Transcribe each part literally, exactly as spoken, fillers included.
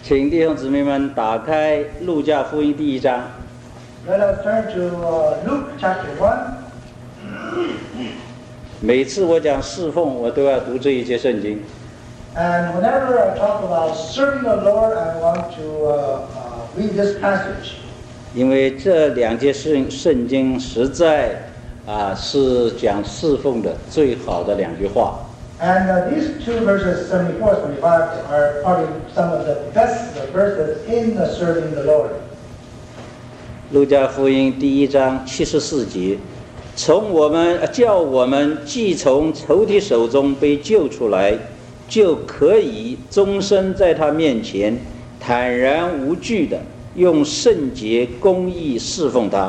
请弟兄姊妹们打开《路加福音》第一章。 Let us turn to uh, Luke chapter one. 每次我讲侍奉，我都要读这一节圣经。 And whenever I talk about serving the Lord, I want to uh, uh, read this passage. 因为这两节圣圣经实在啊是讲侍奉的最好的两句话。 And uh, these two verses, seventy-four, seventy-five, are probably some of the best verses in the serving the Lord. 路加福音第一章七十四节，从我们叫我们既从仇敌手中被救出来，就可以终身在他面前坦然无惧的用圣洁公义侍奉他。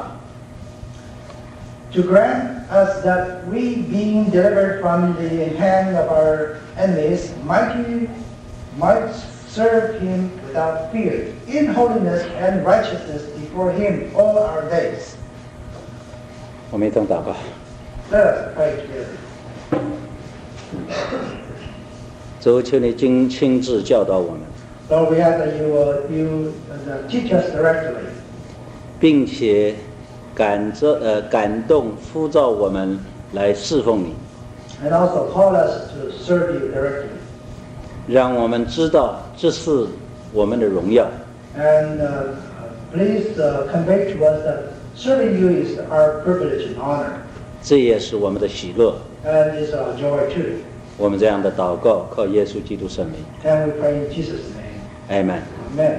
To grant us that we, being delivered from the hand of our enemies, might, might serve him without fear, in holiness and righteousness before him all our days. 我们一同祷告。 Let us pray together. 主，求你亲亲自教导我们， Lord, we ask that you will you, uh, teach us directly, 并且感着呃感动呼召我们来侍奉你， and also call us to serve you directly. 让我们知道这是我们的荣耀。 And uh, please uh, convey to us that serving you is our privilege and honor, 这也是我们的喜乐。 and is our joy too. 我们这样的祷告，靠耶稣基督圣名 And we pray in Jesus' name. ，Amen。 Amen.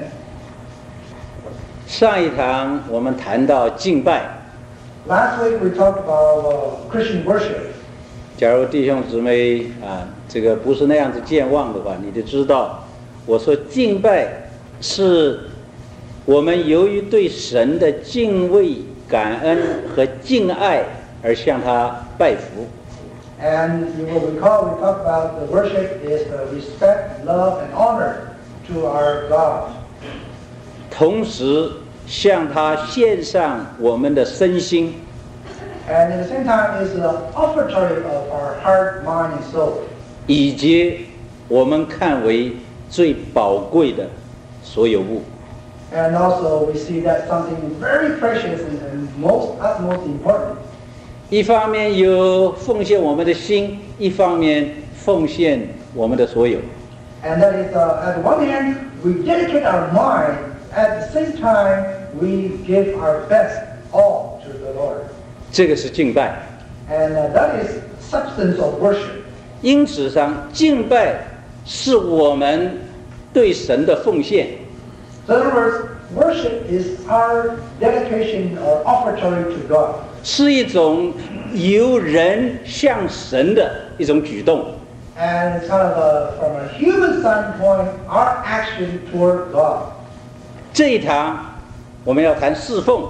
上一堂我们谈到敬拜， Last week we talked about uh, Christian worship. 假如弟兄姊妹啊，这个不是那样子健忘的话，你就知道，我说敬拜是我们由于对神的敬畏、感恩和敬爱而向他拜服。 And you will recall we talked about the worship is the respect, love, and honor to our God. 同时向他献上我们的身心， And at the same time is the offertory of our heart, mind, and soul. 以及我们看为最宝贵的所有物。 And also we see that something very precious and, and most utmost important. 一方面有奉献我们的心，一方面奉献我们的所有。 And that is, uh, at one hand, we dedicate our mind. At the same time, we give our best all to the Lord. 这个是敬拜。 And uh, that is substance of worship. 因此上，敬拜是我们对神的奉献。 So in other words, worship is our dedication or offertory to God. 是一种由人向神的一种举动。 And it's kind of a, from a human standpoint, our action toward God. 这一堂我们要谈侍奉。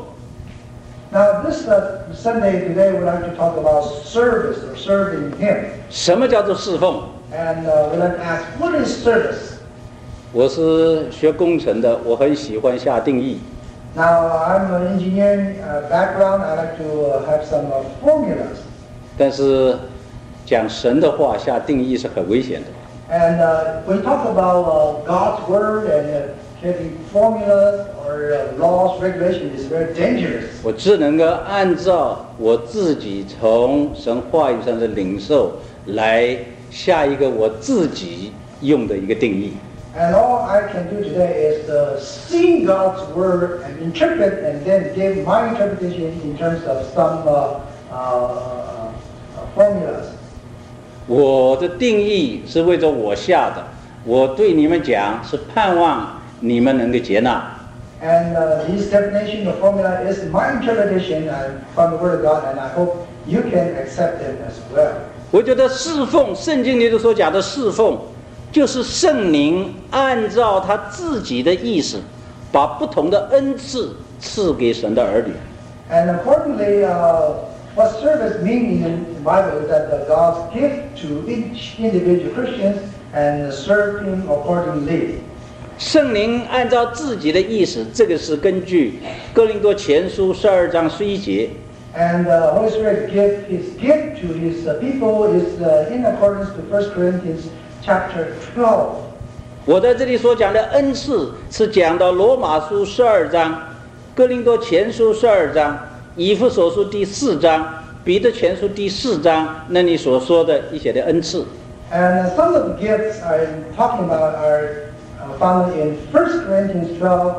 Now this uh, Sunday today we'd like to talk about service or serving Him. 什么叫做侍奉？ And uh, we'd like to ask, what is service? 我是学工程的，我很喜欢下定义。 Now I'm an engineering uh, background. I like to uh, have some uh, formulas. 但是讲神的话下定义是很危险的。 And uh, when you talk about uh, God's word and uh, having formulas or uh, laws, regulations, is very dangerous. 我只能够按照我自己从神话语上的领受来下一个我自己用的一个定义。 And all I can do today is uh, see God's word and interpret and then give my interpretation in terms of some uh, uh, uh, formulas. 我的定义是为着我下的，我对你们讲是盼望你们能够接纳。 And uh, this definition of formula is my interpretation uh, from the word of God, and I hope you can accept it as well. 我觉得侍奉，圣经里头所讲的侍奉，就是圣灵按照他自己的意思，把不同的恩赐赐给神的儿女。 And accordingly, uh, what service means in the Bible is that the God's gift to each individual Christians and serve Him accordingly. 圣灵按照自己的意思，这个是根据哥林多前书十二章十一节。 And the Holy Spirit give His gift to His uh, people is uh, in accordance to First Corinthians chapter twelve. 我在这里所讲的恩赐是讲到罗马书十二章、哥林多前书十二章、以弗所书第四章、彼得前书第四章那里所说的一些的恩赐。 And some of the gifts I'm talking about are uh, found in First Corinthians twelve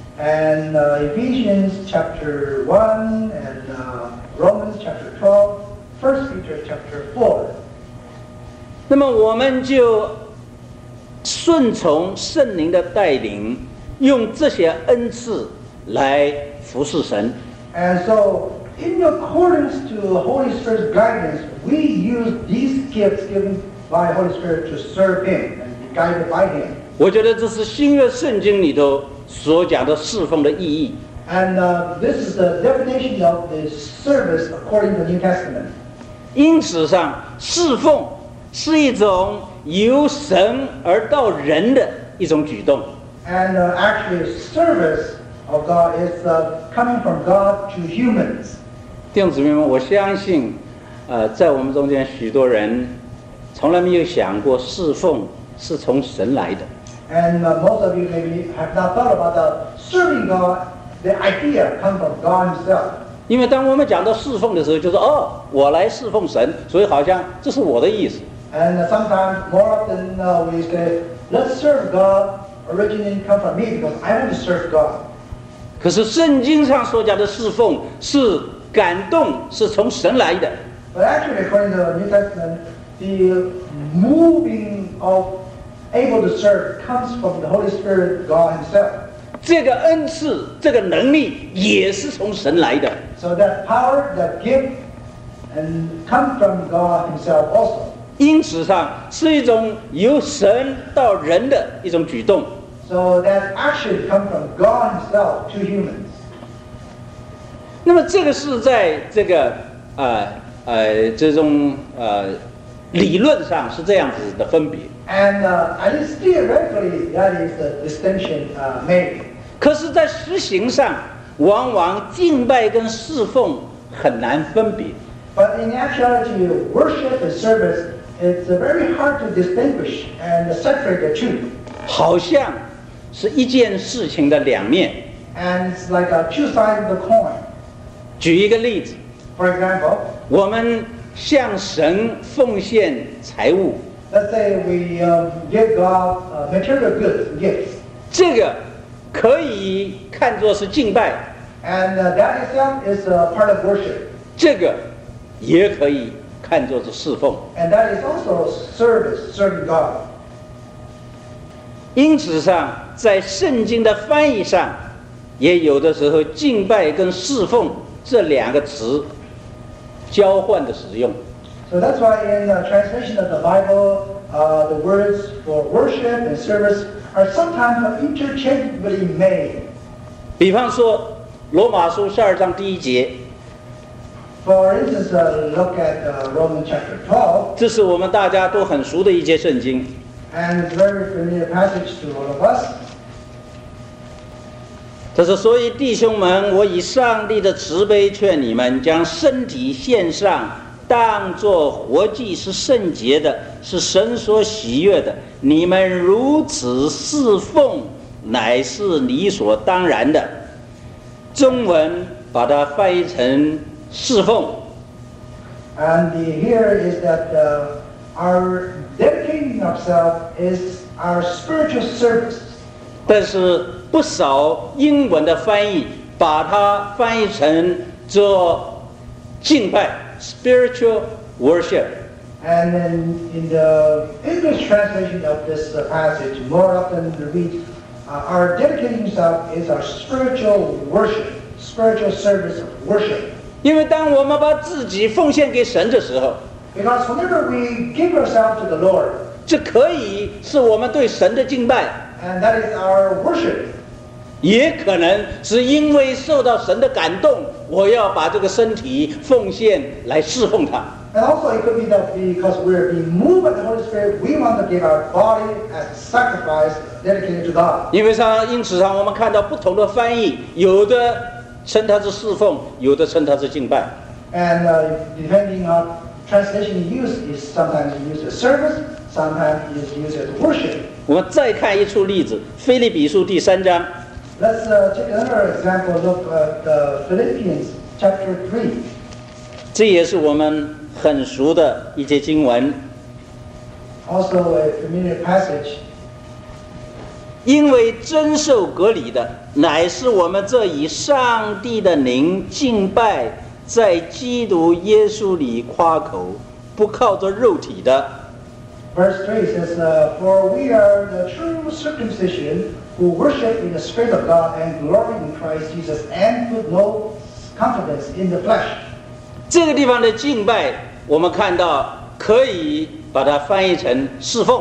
and uh, Ephesians chapter one and uh, Romans chapter twelve, First Peter chapter four. 那么我们就顺从圣灵的带领，用这些恩赐来服侍神。 And so, in accordance to the Holy Spirit's guidance, we use these gifts given by Holy Spirit to serve Him and be guided by Him. 我觉得这是新约圣经里头所讲的侍奉的意义。 And uh, this is the definition of the service according to the New Testament. 因此上，侍奉是一种由神而到人的一种举动。 And uh, actually, service of God is uh, coming from God to humans. 弟兄姊妹们，我相信，呃，在我们中间许多人从来没有想过侍奉是从神来的。 And uh, most of you maybe have not thought about the serving God. The idea comes from God Himself. 因为当我们讲到侍奉的时候，就说哦，我来侍奉神，所以好像这是我的意思。 And uh, sometimes, more often, uh, we say, "Let's serve God." Originating come from me because I want to serve God. 可是圣经上所讲的侍奉是感动，是从神来的。 But actually, according to the New Testament, the moving of able to serve comes from the Holy Spirit, God Himself. 这个恩赐，这个能力也是从神来的。 So that power, that gift, and come from God Himself also. 因此上是一种由神到人的一种举动。 So that action comes from God Himself to humans. 那么这个是在这个呃呃这种呃理论上是这样子的分别。 And uh, at least theoretically, that is the distinction uh, made. 可是，在实行上，往往敬拜跟侍奉很难分别。 But in actuality, worship and service, it's uh, very hard to distinguish and separate the two. 好像是一件事情的两面。 And it's like uh, two sides of the coin. 举一个例子， For example, 我们向神奉献财物， let's say we um, give God uh, material goods, gifts. 这个可以看作是敬拜， And uh, that itself is a part of worship. 这个也可以看作是侍奉。 And that is also service, serving God. 因此上，在圣经的翻译上，也有的时候敬拜跟侍奉这两个词交换的使用。 So that's why in the translation of the Bible, uh, the words for worship and service are sometimes interchangeably made. 比方说，罗马书十二章第一节， For instance, uh, look at uh, Romans chapter twelve, 这是我们大家都很熟的一节圣经。 and it's a very familiar passage to all of us. 这是所以弟兄们，我以上帝的慈悲劝你们，将身体献上，当作活祭，是圣洁的，是神所喜悦的。你们如此侍奉，乃是理所当然的。中文把它翻译成侍奉。 And the, here is that uh, our dedicating ourselves is our spiritual service. 但是不少英文的翻译把它翻译成做敬拜 （spiritual worship）。 And in, in the English translation of this uh, passage, more often reads, uh, our dedicating ourselves is our spiritual worship, spiritual service of worship. 因为当我们把自己奉献给神的时候， Because whenever we give ourselves to the Lord, 这可以是我们对神的敬拜， and that is our worship. 也可能是因为受到神的感动，我要把这个身体奉献来侍奉他。 And also it could be that because we're being moved by the Holy Spirit, we want to give our body as a sacrifice dedicated to God. 因为上因此上，我们看到不同的翻译，有的称它是侍奉，有的称它是敬拜。 And uh, depending on translation used, is sometimes used as service, sometimes is used as worship. 我们再看一处例子，腓立比书第三章。 Let's uh, take another example. Look at uh, Philippians chapter three. 这也是我们很熟的一节经文。 Also a familiar passage. 因为真受割礼的，乃是我们这以上帝的灵敬拜，在基督耶稣里夸口，不靠着肉体的。 Verse three says, uh, For we are the true circumcision, who worship in the Spirit of God and glory in Christ Jesus, and put no confidence in the flesh. 这个地方的敬拜，我们看到可以把它翻译成侍奉。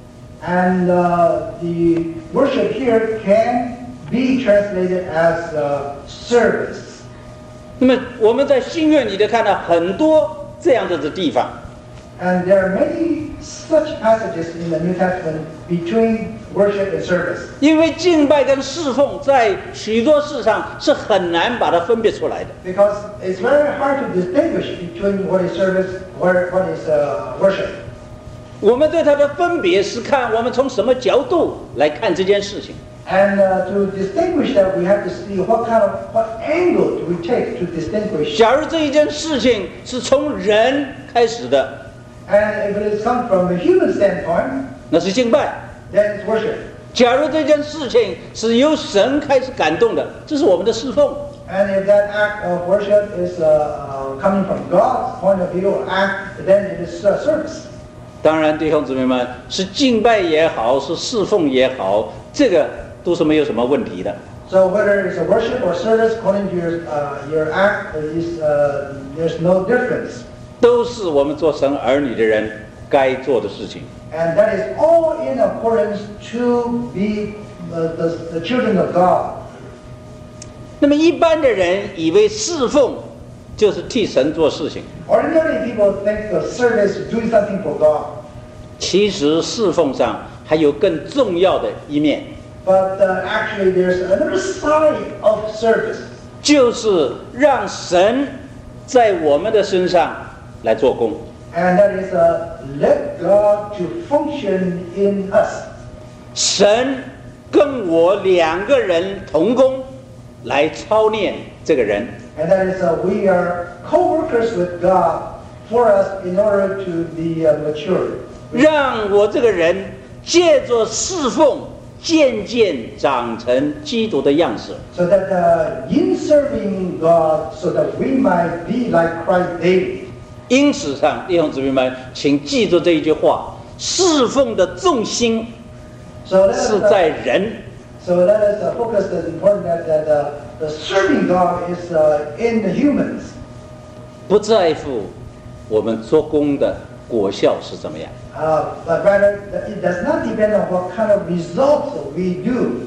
And uh, the worship here can be translated as uh, service. 那么我们在新约里头看到很多这样子的地方。 And there are many such passages in the New Testament between worship and service. 因为敬拜跟侍奉在许多事上是很难把它分别出来的。 Because it's very hard to distinguish between what is service, what what is uh, worship. 我们对它的分别是看我们从什么角度来看这件事情。 And uh, to distinguish that, we have to see what kind of what angle do we take to distinguish. 假如这一件事情是从人开始的。 And if it is come from a human standpoint, 那是敬拜。 then it's worship. 假如这件事情是由神开始感动的，这是我们的侍奉。 And if that act of worship is uh, uh, coming from God's point of view or act, then it is uh, service. 当然，弟兄姊妹们，是敬拜也好，是侍奉也好，这个都是没有什么问题的。 So whether it's a worship or service, according to your uh, your act, is uh, there's no difference. 都是我们做神儿女的人该做的事情。 And that is all in accordance to be the, the, the children of God. 那么一般的人以为侍奉就是替神做事情。 Ordinarily, people think of service is doing something for God. 其实侍奉上还有更重要的一面。 But uh, actually, there's another side of service. 就是让神在我们的身上来做工。 And that is uh, let God to function in us. 神跟我两个人同工，来操练这个人。 And that is uh, we are co-workers with God for us in order to be uh, mature. 让我这个人借着侍奉，渐渐长成基督的样式。 So that uh, in serving God, so that we might be like Christ daily. 因此上，弟兄姊妹们，请记住这一句话：侍奉的重心 So that is, 是 uh, 在人。 So that is uh, focus is important that, that uh, the serving God is uh, in the humans. 不在乎我们做工的果效是怎么样。 Uh, but rather, it does not depend on what kind of results we do.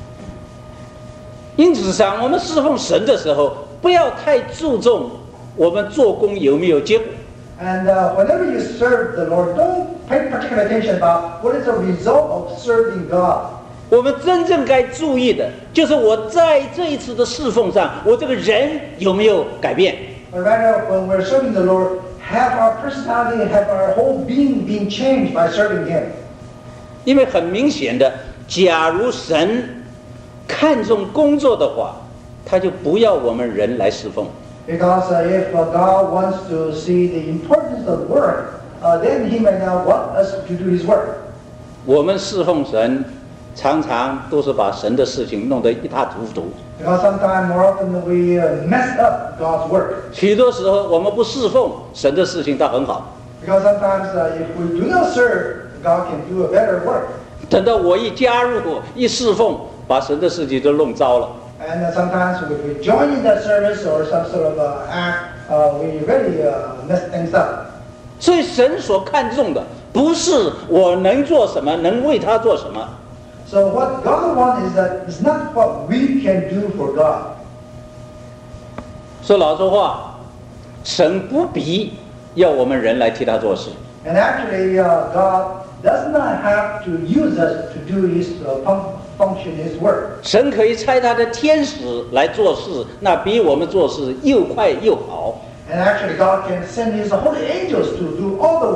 因此上，我们侍奉神的时候，不要太注重我们做工有没有结果。 And uh, whenever you serve the Lord, don't pay particular attention about what is the result of serving God. 我们真正该注意的，就是我在这一次的侍奉上，我这个人有没有改变。 But rather, when we're serving the Lord, have our personality, have our whole being being changed by serving Him. 因为很明显的，假如神看重工作的话，他就不要我们人来侍奉。 Because uh, if uh, God wants to see the importance of work, uh, then He may not want us to do His work. 我们侍奉神，常常都是把神的事情弄得一塌糊涂。 Because sometimes, more often, we uh, mess up God's work. 许多时候我们不侍奉神的事情，倒很好。 Because sometimes, uh, if we do not serve, God can do a better work. 等到我一加入、一侍奉，把神的事情都弄糟了。 And uh, sometimes, if we join in that service or some sort of uh, act, uh, we really uh, mess things up. 所以神所看重的，不是我能做什么，能为他做什么。 So what God wants is that it's not what we can do for God. 说老实话，神不必要我们人来替他做事。 And actually, uh, God does not have to use us to do His uh, fun- function, His work. 神可以差他的天使来做事，那比我们做事又快又好。 And actually, God can send His holy angels to do all the work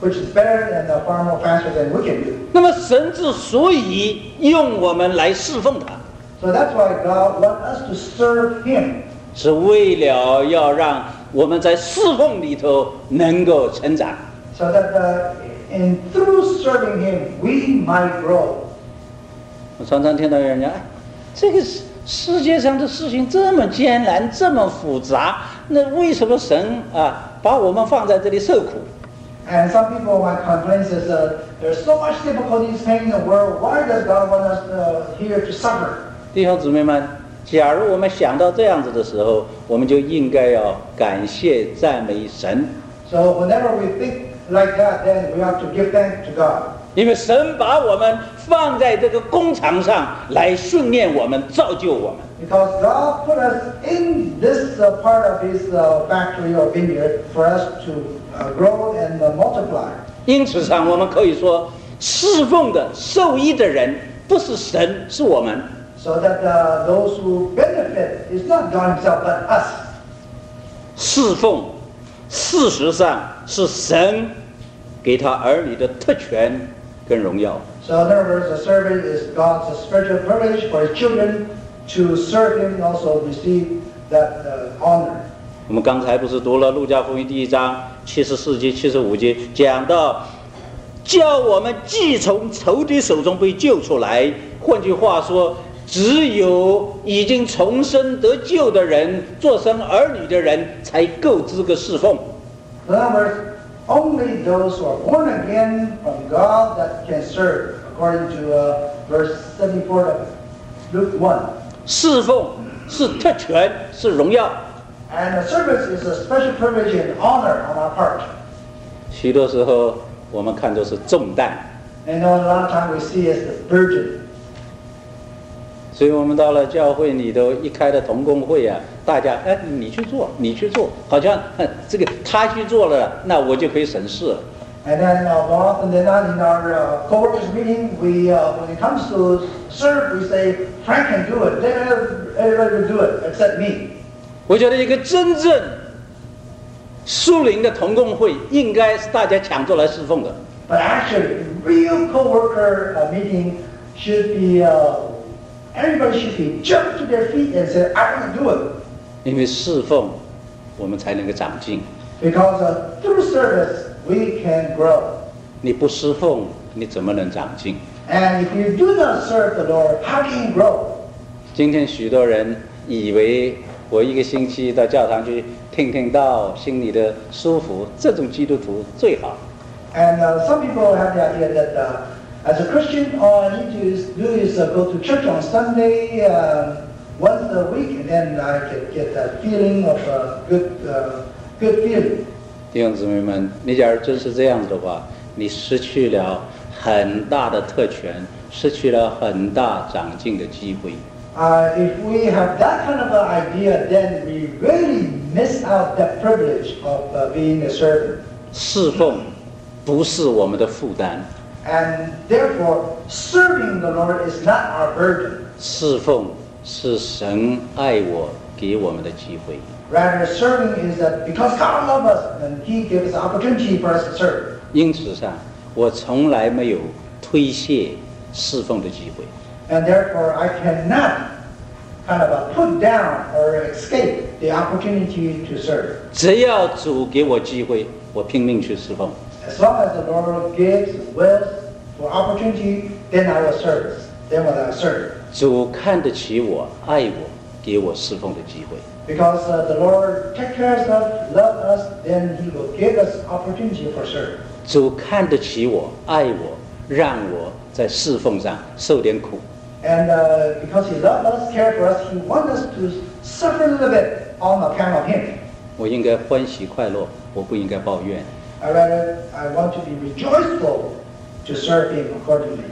which is better and uh, far more faster than we can do. 那么神之所以用我们来侍奉他， So that's why God wants us to serve Him. 是为了要让我们在侍奉里头能够成长。 So that uh, in through serving Him, we might grow. 我常常听到有人讲，哎，这个世世界上的事情这么艰难，这么复杂，那为什么神啊把我们放在这里受苦？ And some people might complain, says, uh, there's so much difficulties, pain in the world. Why does God want us uh, here to suffer? 弟兄姊妹们，假如我们想到这样子的时候，我们就应该要感谢赞美神， So whenever we think like that, then we have to give thanks to God. 因为神把我们放在这个工厂上来训练我们、造就我们。 Because God put us in this uh, part of His uh, factory or vineyard for us to uh, grow and uh, multiply. 因此上，我们可以说，侍奉的、受益的人不是神，是我们。 So that uh, those who benefit is not God Himself, but us. 侍奉，事实上是神给他儿女的特权跟荣耀。 So in other words, the service is God's spiritual privilege for His children to serve Him and also receive that uh, honor. 我们刚才不是读了《路加福音》第一章七十四节、七十五节，讲到叫我们既从仇敌手中被救出来。换句话说，只有已经重生得救的人，做成儿女的人，才够资格侍奉。 In other words, only those who are born again from God that can serve, according to uh, verse seventy-four of Luke one. 侍奉是特权，是荣耀。 And the service is a special privilege and honor on our part. 许多时候我们看作是重担， And you know, a lot of times we see it as the burden. 所以我们到了教会里头一开的同工会啊，大家哎你去做，你去做，好像哼这个他去做了，那我就可以省事了。 And then uh, more often than not in our uh, co-workers meeting, we, uh, when it comes to serve, we say, Frank can do it. Let everybody will do it except me. 我觉得一个真正属灵的同工会，应该是大家抢着来侍奉的。 But actually, real co-worker uh, meeting should be, uh, everybody should be jump to their feet and say, I want to do it. 因为侍奉，我们才能够长进。 Because uh, through service, we can grow. 你不侍奉，你怎么能长进？ And if you do not serve the Lord, how can you grow? 今天许多人以为我一个星期到教堂去听听道，心里的舒服，这种基督徒最好。 And uh, some people have the idea that uh, as a Christian, all I need to is, do is uh, go to church on Sunday uh, once a week, and then I can get that feeling of uh, good, uh, good feeling. 弟兄姊妹们，你假如真是这样子的话，你失去了很大的特权，失去了很大长进的机会。 Uh, if we have that kind of an idea, then we really miss out that privilege of uh, being a servant. 侍奉不是我们的负担， And therefore, serving the Lord is not our burden. 侍奉是神爱我给我们的机会。 Rather, serving is that because God loves us, and He gives us opportunity for us to serve. 因此上，我从来没有推卸侍奉的机会。 And therefore, I cannot kind of uh, put down or escape the opportunity to serve. 只要主给我机会，我拼命去侍奉。 As long as the Lord gives will for opportunity, then I will serve. Then will I serve. 主看得起我，爱我，给我侍奉的机会。 Because uh, the Lord takes care of us, loves us, then He will give us opportunity for service. 主看得起我，爱我，让我在侍奉上受点苦。 And uh, because He loves us, cares for us, He wants us to suffer a little bit on account of Him. 我应该欢喜快乐，我不应该抱怨。 I rather, I want to be rejoiceful to serve Him accordingly.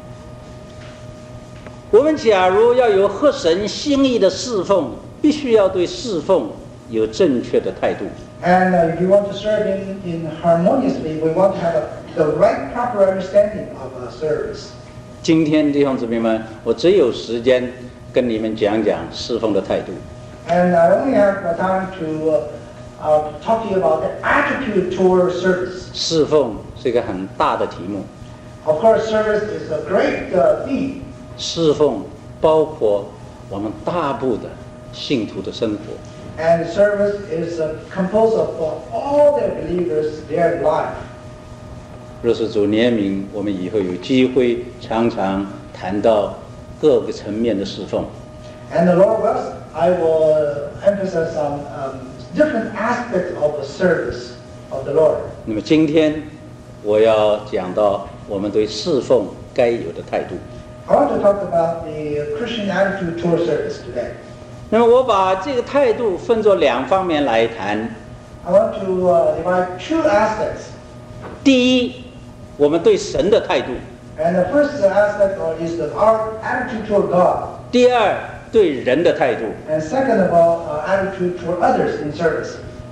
我们假如要有合神心意的侍奉，必须要对侍奉有正确的态度。 And uh, if you want to serve Him in harmoniously, we want to have a, the right, proper understanding of uh, service. 今天弟兄姊妹们，我只有时间跟你们讲讲侍奉的态度。 And I only have uh, time to uh, uh, talk to you about the attitude toward service. 侍奉是一个很大的题目。 Of course, service is a great uh, theme. 侍奉包括我们大部的信徒的生活。 And service is uh, composed of uh, all the believers, their life. 若是主怜悯，我们以后有机会常常谈到各个层面的侍奉。 And the Lord wills, I will emphasize on um, different aspects of the service of the Lord. 那么今天我要讲到我们对侍奉该有的态度。 I want to talk about the Christian attitude toward service today. 那么我把这个态度分作两方面来谈。 I want to uh, divide two aspects. 第一，我们对神的态度； And the first aspect is the, our attitude toward God. 第二，对人的态度。 And second of all, uh, attitude toward others in service.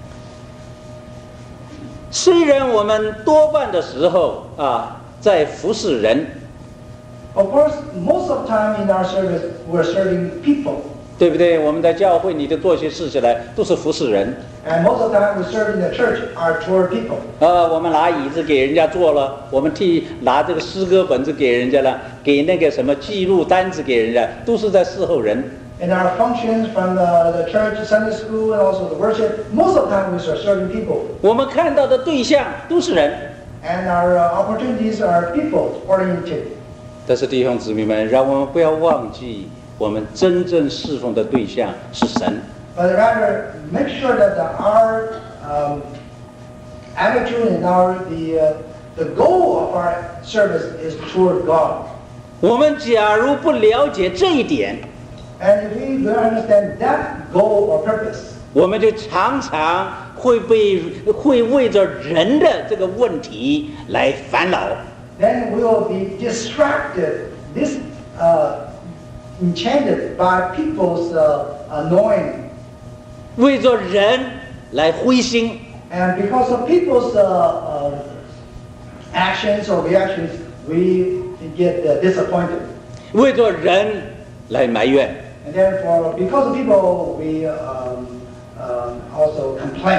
虽然我们多半的时候啊，在服侍人， Of course, most of the time in our service, we're serving people. 对不对？我们在教会里头做些事起来，都是服侍人。 And most of the time we serve in the church are toward people. 啊，我们拿椅子给人家坐了，我们替拿这个诗歌本子给人家了，给那个什么记录单子给人家，都是在伺候人。 In our functions from the, the church, Sunday school, and also the worship, most of the time we are serving people. 我们看到的对象都是人。 And our uh, opportunities are people-oriented. 但是弟兄姊妹们，让我们不要忘记，我们真正侍奉的对象是神。 But rather, make sure that the, our um, attitude and our the uh, the goal of our service is toward God. 我们假如不了解这一点， And if we don't understand that goal or purpose, 我们就常常会被会为着人的这个问题来烦恼。 then we will be distracted, dis, uh, enchanted by people's uh, annoying. 为着人来灰心， And because of people's uh, uh, actions or reactions, we get uh, disappointed. 为着人来埋怨。 And therefore, because of people, we um, um, also complain.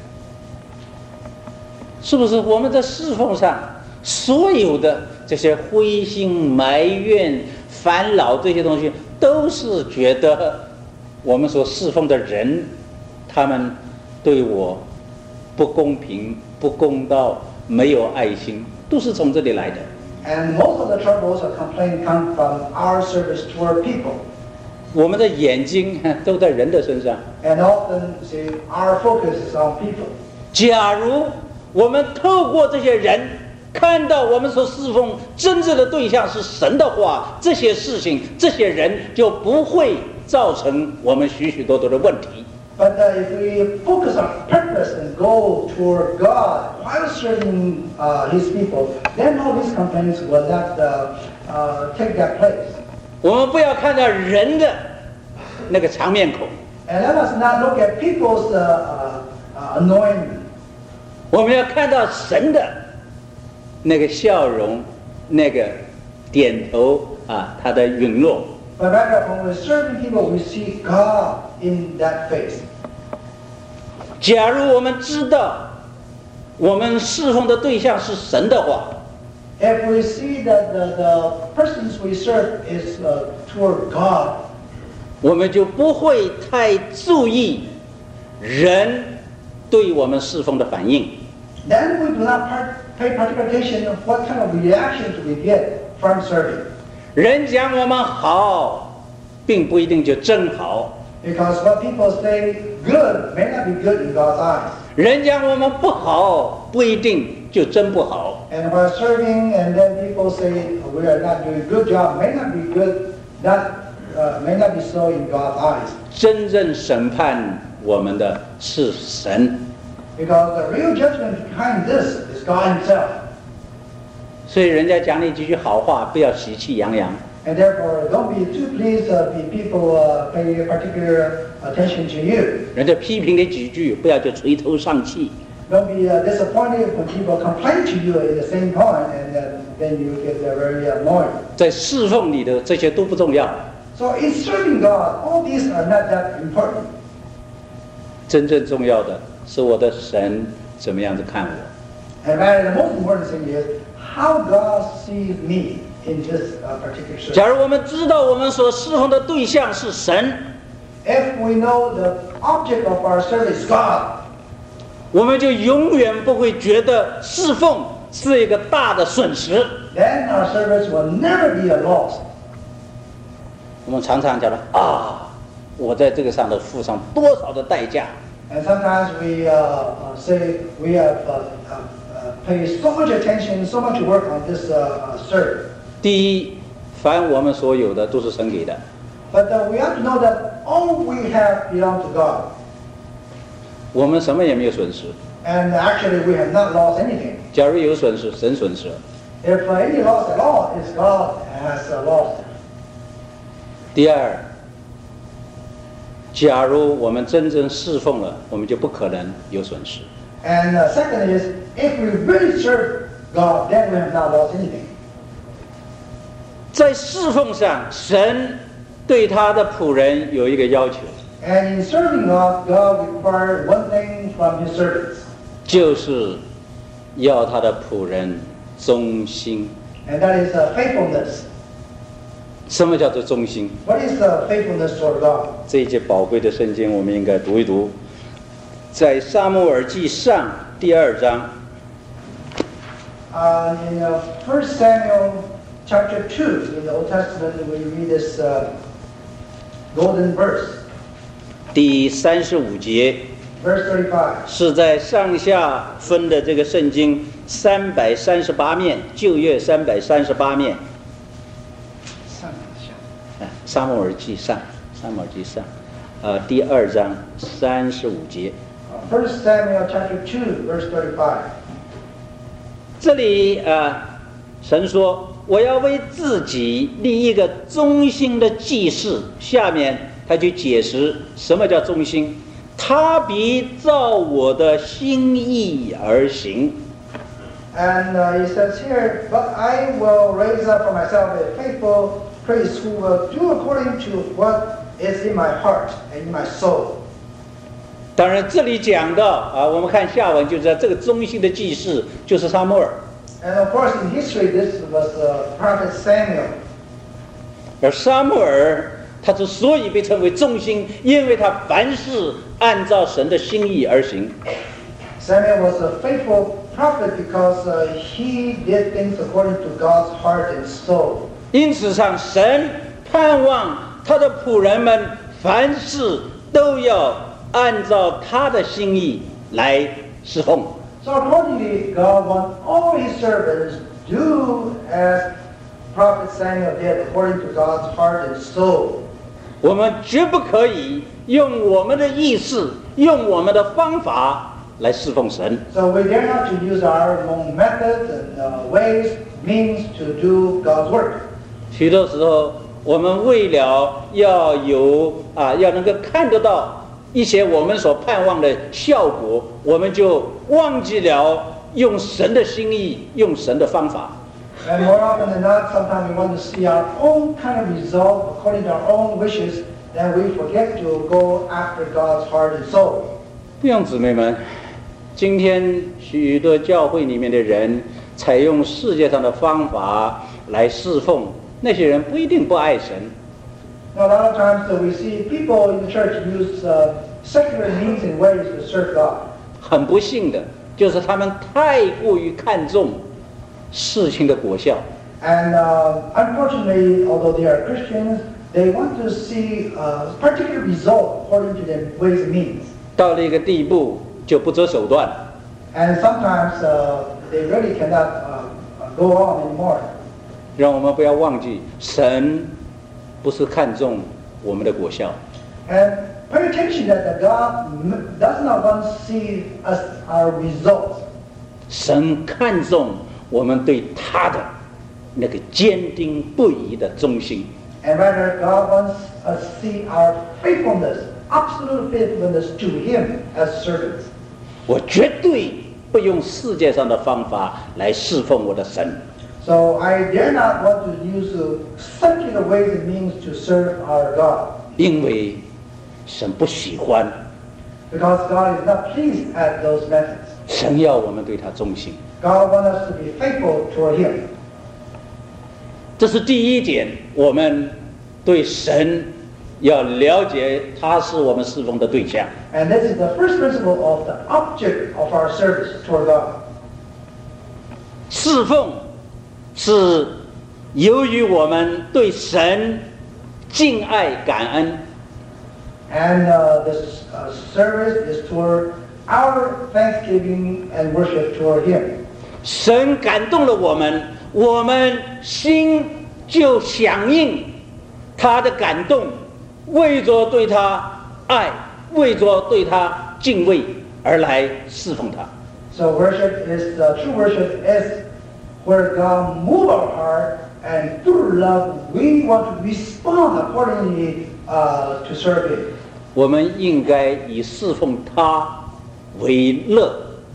是不是我们在侍奉上所有的这些灰心、埋怨、烦恼这些东西，都是觉得我们所侍奉的人，他们对我不公平、不公道、没有爱心，都是从这里来的。 And most of the troubles or complaints come from our service toward people. 我们的眼睛都在人的身上。 And often, see, our focus is on people. 假如我们透过这些人看到我们所侍奉真正的对象是神的话，这些事情、这些人就不会造成我们许许多多的问题。 But uh, if we focus on purpose and go toward God while serving uh, His people, then all these complaints will not uh, uh, take that place. 我们不要看到人的那个长面孔， And let us not look at people's uh, uh, annoying. 我们要看到神的那个笑容，那个点头啊，他的允诺。 But rather, when we're serving people, we see God in that face. 假如我们知道我们侍奉的对象是神的话， If we see that the, the persons we serve is uh, toward God, 我们就不会太注意人对我们侍奉的反应。 then we do not part, pay particular attention of what kind of reactions we get from serving. 人讲我们好，并不一定就真好； Because what people say good may not be good in God's eyes. 人讲我们不好，不一定就真不好。 And while serving, and then people say we are not doing a good job, may not be good, that uh, may not be so in God's eyes. 真正审判我们的是神， Because the real judgment behind this is God Himself. 所以人家讲你几句好话，不要喜气洋洋。 And therefore, don't be too pleased uh, if people uh, pay particular attention to you. 人家批评你几句，不要就垂头丧气。 Don't be uh, disappointed when people complain to you at the same point, and uh, then you get uh, very annoyed. 在侍奉你的这些都不重要， So in serving God, all these are not that important. 真正重要的是我的神怎么样子看我。 And rather, the most important thing is how God sees me in this uh, particular service. 假如我们知道我们所侍奉的对象是神， If we know the object of our service is God, 我们就永远不会觉得侍奉是一个大的损失。 then our service will never be a loss. 我们常常讲了啊，我在这个上头付上多少的代价。 And sometimes we uh, uh, say we have uh, uh, uh, paid so much attention, so much work on this uh, uh, service. 第一，凡我们所有的都是神给的， But uh, we have to know that all we have belongs to God. 我们什么也没有损失。 And actually, we have not lost anything. 假如有损失，神损失了。 If uh, any loss at all, it's God has uh, lost. 第二，假如我们真正侍奉了，我们就不可能有损失。 And uh, second is, if we really serve God, then we have not lost anything. 在侍奉上，神对他的仆人有一个要求， And in serving God, God requires one thing from His servants, 就是要他的仆人忠心。 and that is uh, faithfulness. 什么叫做忠心？ What is uh, faithfulness toward God? 这一节宝贵的圣经，我们应该读一读。在撒母耳记上第二章， Uh, in uh, First Samuel chapter two, in the Old Testament, we read this uh, golden verse, 第三十五节， verse thirty-five. 是在上下分的这个圣经三百三十八面，旧约三百三十八面。哎，撒母耳记上，撒母耳记上，呃，第二章三十五节。 Uh, First Samuel chapter two, verse thirty-five. 这里啊、呃，神说我要为自己立一个忠心的祭司。下面他就解释什么叫忠心，他必照我的心意而行。 And uh, he says here, but I will raise up for myself a faithful priest who will do according to what is in my heart and in my soul. 当然，这里讲到啊，我们看下文就知道，这个忠心的祭司就是撒母耳。 And of course, in history, this was uh, prophet Samuel. 而撒母耳他之所以被称为忠心，因为他凡事按照神的心意而行。 Samuel was a faithful prophet because uh, he did things according to God's heart and soul. 因此上，神盼望他的仆人们凡事都要按照他的心意来侍奉。 So accordingly, God wants all His servants do as Prophet Samuel did according to God's heart and soul. 我们绝不可以用我们的意识、用我们的方法来侍奉神。 So we dare not to use our own methods and uh, ways, means to do God's work. 许多时候，我们为了要有啊，要能够看得到一些我们所盼望的效果，我们就忘记了用神的心意，用神的方法。 And more often than not, sometimes we want to see our own kind of result according to our own wishes, then we forget to go after God's heart and soul. 弟兄姊妹们，今天许多教会里面的人采用世界上的方法来侍奉，那些人不一定不爱神。 Now, a lot of times uh, we see people in the church use uh, secular means and ways to serve God. 很不幸的，就是他们太过于看重事情的果效。 And uh, unfortunately, although they are Christians, they want to see a particular result according to their ways and means. 到了一个地步，就不择手段。 And sometimes uh, they really cannot uh, go on anymore. 让我们不要忘记，神不是看重我们的果效， And pay attention that the God m- does not want to see us our results. 神看重我们对他的那个坚定不移的忠心。 And rather, God wants us to see our faithfulness, absolute faithfulness to Him as servants. 我绝对不用世界上的方法来侍奉我的神。 So I dare not want to use uh, secular ways and means to serve our God. 因为神不喜欢， Because God is not pleased at those methods. 神要我们对他忠心。 God wants us to be faithful toward Him. 这是第一点，我们对神要了解，他是我们侍奉的对象。 And this is the first principle of the object of our service toward God. 侍奉是由于我们对神敬爱感恩。 And uh, this uh, service is toward our thanksgiving and worship toward Him. 神感动了我们，我们心就响应他的感动，为着对他爱，为着对他敬畏而来侍奉他。 So worship is uh, true worship is where God moves our heart, and through love we want to respond accordingly uh, to serve Him. 我们应该以侍奉他为乐。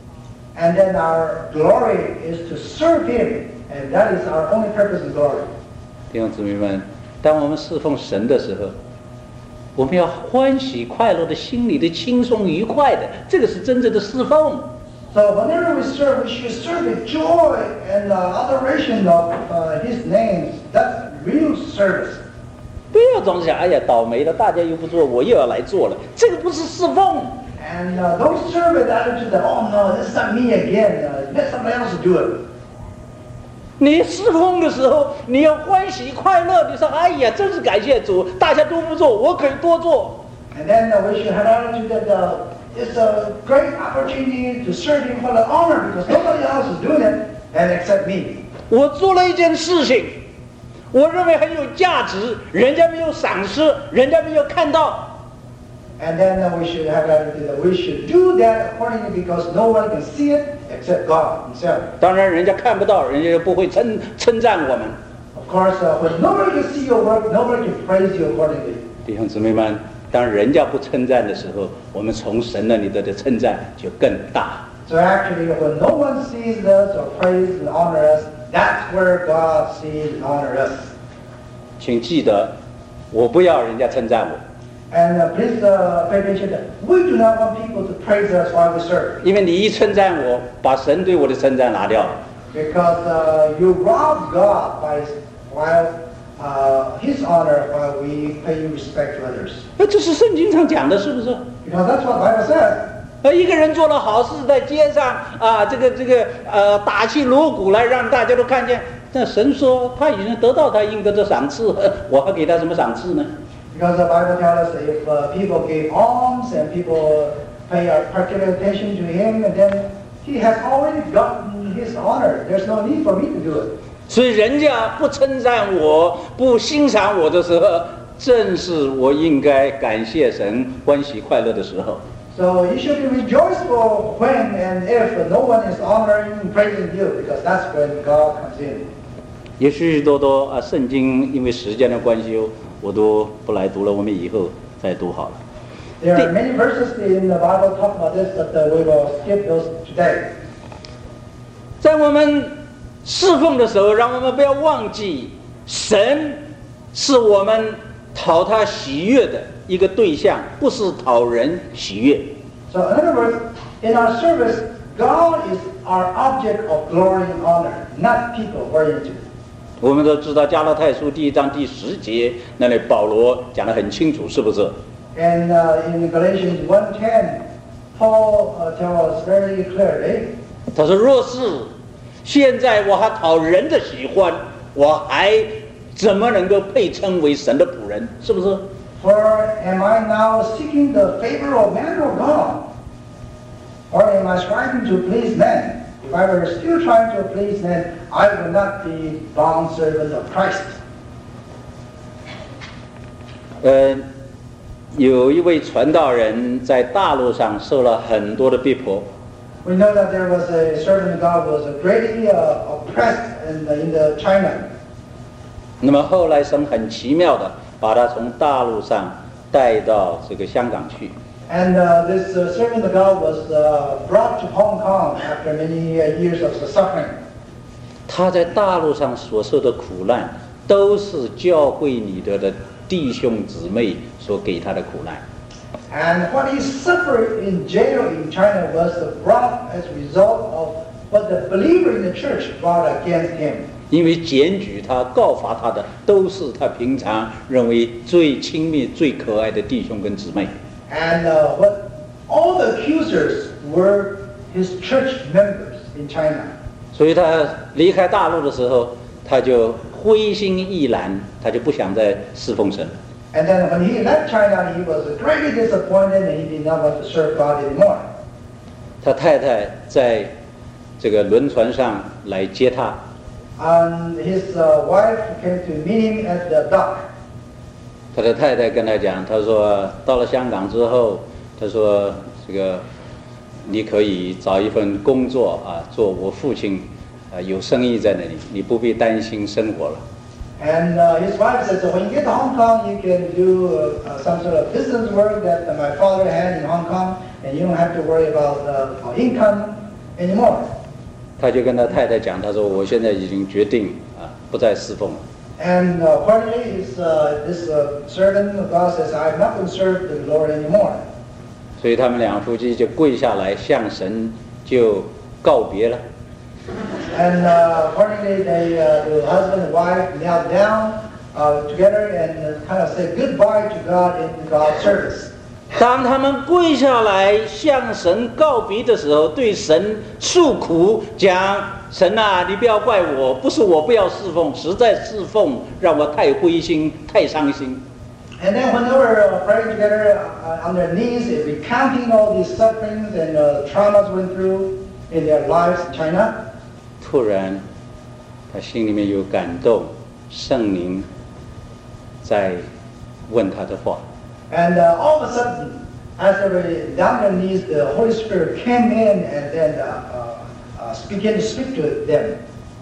And then our glory is to serve Him, and that is our only purpose and glory. 弟兄姊妹们，当我们侍奉神的时候，我们要欢喜快乐的，心里的轻松愉快的，这个是真正的侍奉。 So whenever we serve, we should serve with joy and uh, adoration of uh, His name. That's real service. 不要总是想，哎呀，倒霉了，大家又不做，我又要来做了，这个不是侍奉。 And uh, don't serve with attitude that, oh no, this is not me again. Uh, let somebody else do it. 你侍奉的时候，你要欢喜快乐，你说，哎呀，真是感谢主，大家都不做，我可以多做。 And then uh, we should have attitude that uh, it's a great opportunity to serve Him for the honor because nobody else is doing it and except me. 我做了一件事情，我认为很有价值，人家没有赏识，人家没有看到。 And then uh, we should have attitude that we should do that accordingly because no one can see it except God Himself. 当然，人家看不到，人家就不会称称赞我们。 Of course, uh, when nobody can see your work, nobody can praise you accordingly. 弟兄姊妹们，当人家不称赞的时候，我们从神那里得的称赞就更大。 So actually, when no one sees us or praise and honor us, that's where God sees and honor us. 请记得，我不要人家称赞我。 And uh, please uh, pay attention that we do not want people to praise us while we serve. 因为你一称赞我，把神对我的称赞拿掉了。 Because uh, you rob God by while uh, His honor while we pay respect to others. 那这是圣经上讲的，是不是？ Because that's what the Bible says. 呃，一个人做了好事，在街上啊，这个这个呃，打起锣鼓来，让大家都看见。但神说他已经得到他应得的赏赐，我还给他什么赏赐呢？ Because the Bible tells us that if uh, people give alms and people pay uh, particular attention to Him, and then He has already gotten His honor. There's no need for me to do it. 所以人家不称赞我、不欣赏我的时候，正是我应该感谢神、欢喜快乐的时候。 So you should be rejoiceful when and if no one is honoring and praising you, because that's when God comes in. 也许许多多啊，圣经因为时间的关系，我都不来读了，我们以后再读好了。 There are many verses in the Bible talk about this, but uh, we will skip those today. 在我们侍奉的时候，让我们不要忘记，神是我们讨他喜悦的一个对象，不是讨人喜悦。 So in other words, in our service, God is our object of glory and honor, not people oriented. 我们都知道加拉太书第一章第十节，那里保罗讲得很清楚，是不是？ And uh, in Galatians one ten, Paul uh, tells us very clearly, 他说：“若是现在我还讨人的喜欢，我还怎么能够配称为神的仆人？是不是？” For am I now seeking the favor of man or God? Or am I striving to please men? If I were still trying to please men, I would not be bond servant of Christ. 呃，有一位传道人在大陆上受了很多的逼迫。 We know that there was a servant of God who was greatly uh, oppressed in the, in the China. 那么后来神很奇妙的把他从大陆上带到这个香港去。 And uh, this uh, servant of God was uh, brought to Hong Kong after many uh, years of suffering. 他在大陆上所受的苦难，都是教会里头的弟兄姊妹所给他的苦难。 And what he suffered in jail in China was brought as a result of what the believer in the church brought against him. 因为检举他、告发他的都是他平常认为最亲密、最可爱的弟兄跟姊妹。 And uh, what all the accusers were his church members in China. 所以他离开大陆的时候，他就灰心意懒，他就不想再侍奉神。 And then when he left China, he was greatly disappointed and he did not want to serve God anymore. 他太太在这个轮船上来接他。 And his uh, wife came to meet him at the dock. 他的太太跟他讲，他说到了香港之后，他说这个你可以找一份工作啊，做我父亲啊有生意在那里，你不必担心生活了。 And uh, his wife said, so when you get to Hong Kong, you can do uh, some sort of business work that uh, my father had in Hong Kong, and you don't have to worry about uh, income anymore. 他就跟他太太讲，他说我现在已经决定啊，不再侍奉了。 And uh, accordingly, his, uh, this uh, servant of God says, I'm not going to serve the Lord anymore. 所以他们两夫妻就跪下来向神就告别了。 And uh, accordingly, they, uh, the husband and wife knelt down uh, together and uh, kind of said goodbye to God in God's service. 当他们跪下来向神告别的时候，对神诉苦，讲神啊，你不要怪我，不是我不要侍奉，实在侍奉让我太灰心、太伤心。 And then when they were uh, praying together uh, on their knees, recounting all these sufferings and uh, traumas went through in their lives in China, 突然，他心里面有感动，圣灵在问他的话。 and uh, all of a sudden, as they were down on their knees, the Holy Spirit came in and then uh, uh, uh, began to speak to them.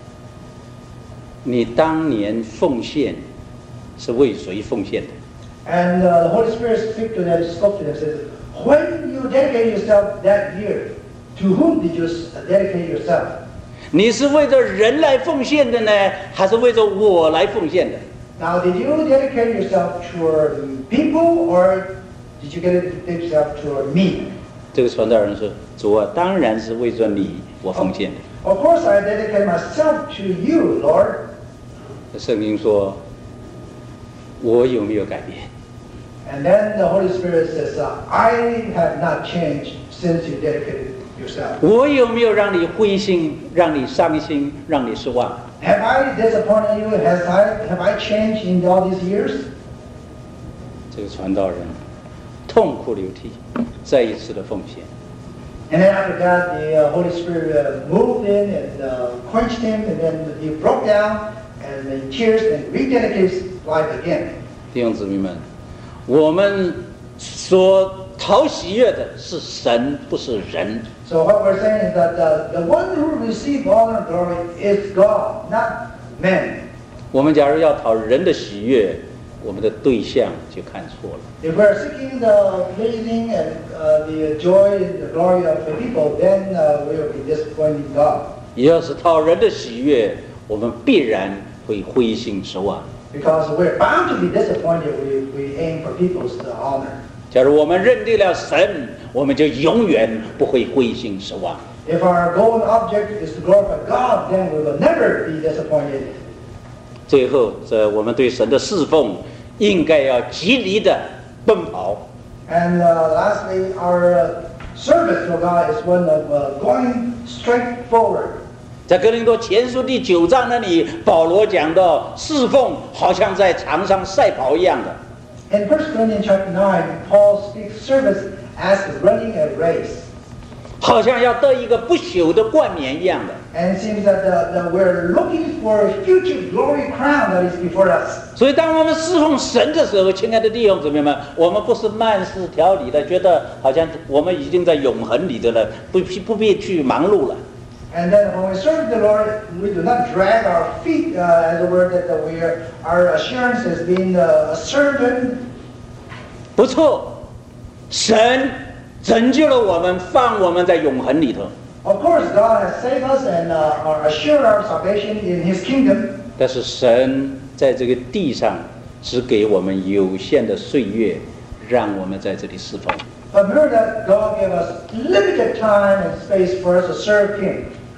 你当年奉献是为谁奉献的？ And uh, the Holy Spirit spoke to them, spoke to them, says, when you dedicate yourself that year, to whom did you dedicate yourself? 你是为着人来奉献的呢，还是为着我来奉献的？ Now, did you dedicate yourself toward people, or did you dedicate yourself toward me? 这个传道人说：“主啊，当然是为着你我奉献的。” Of course, I dedicate myself to you, Lord. 圣经说：“我有没有改变？” And then the Holy Spirit says, uh, I have not changed since you dedicated yourself. 我有没有让你灰心，让你伤心，让你失望？ Have I disappointed you? Has I, have I changed in all these years? 这个传道人痛哭流涕，再一次的奉献。 And then after that, the uh, Holy Spirit uh, moved in and uh, quenched him, and then he broke down and in tears and rededicated his life again. 弟兄姊妹们，我们所讨喜悦的是神，不是人。 So what we're saying is that the, the one who receives honor and glory is God, not men. 我们假如要讨人的喜悦，我们的对象就看错了。 If we're seeking the pleasing and uh, the joy and the glory of the people, then uh, we will be disappointing God. 要是讨人的喜悦，我们必然会灰心失望。 Because we're bound to be disappointed if we, we aim for people's uh, honor. 假如我们认定了神，我们就永远不会灰心失望。 If our goal and object is to glorify God, then we will never be disappointed. 最后，这我们对神的侍奉，应该要极力的奔跑。 And uh, lastly, our uh, service to God is one of uh, going straight forward. 在哥林多前书第九章那里，保罗讲到侍奉好像在场上赛跑一样的。 In First Corinthians chapter nine, Paul speaks service as running a race. 好像要得一个不朽的冠冕一样的。 And it seems that the, the, we're looking for a future glory crown that is before us. 所以，当我们侍奉神的时候，亲爱的弟兄姊妹们，我们不是慢事条理的，觉得好像我们已经在永恒里的了，不必不必去忙碌了。 And then when we serve the Lord, we do not drag our feet, uh, as a word that uh, we are, our assurance has been uh, a servant. 不错，神拯救了我们，放我们在永恒里头。 Of course, God has saved us and uh, assured our salvation in His kingdom. 但是神在这个地上只给我们有限的岁月，让我们在这里侍奉。 But remember that God gave us limited time and space for us to serve Him.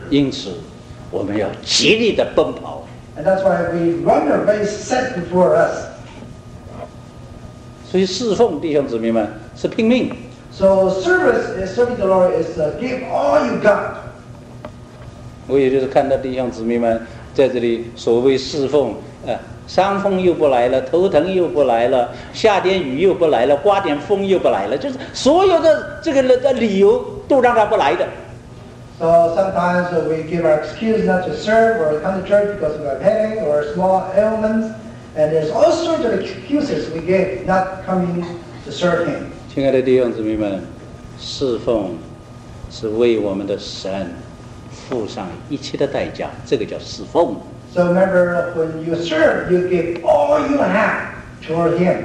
因此，我们要极力的奔跑。 And that's why we run a race set before us. 所以侍奉弟兄姊妹们是拼命。 So service is serving the Lord is uh, give all you got. 我也就是看到弟兄姊妹们在这里所谓侍奉，呃，伤风又不来了，头疼又不来了，下点雨又不来了，刮点风又不来了，就是所有的这个的理由都让他不来的。 So sometimes uh, we give our excuse not to serve or come to church because we have headache or small ailments, and there's all sorts of excuses we give not coming to serve Him. 亲爱的弟兄姊妹们，侍奉是为我们的神付上一切的代价，这个叫侍奉。 So remember, when you serve, you give all you have toward Him.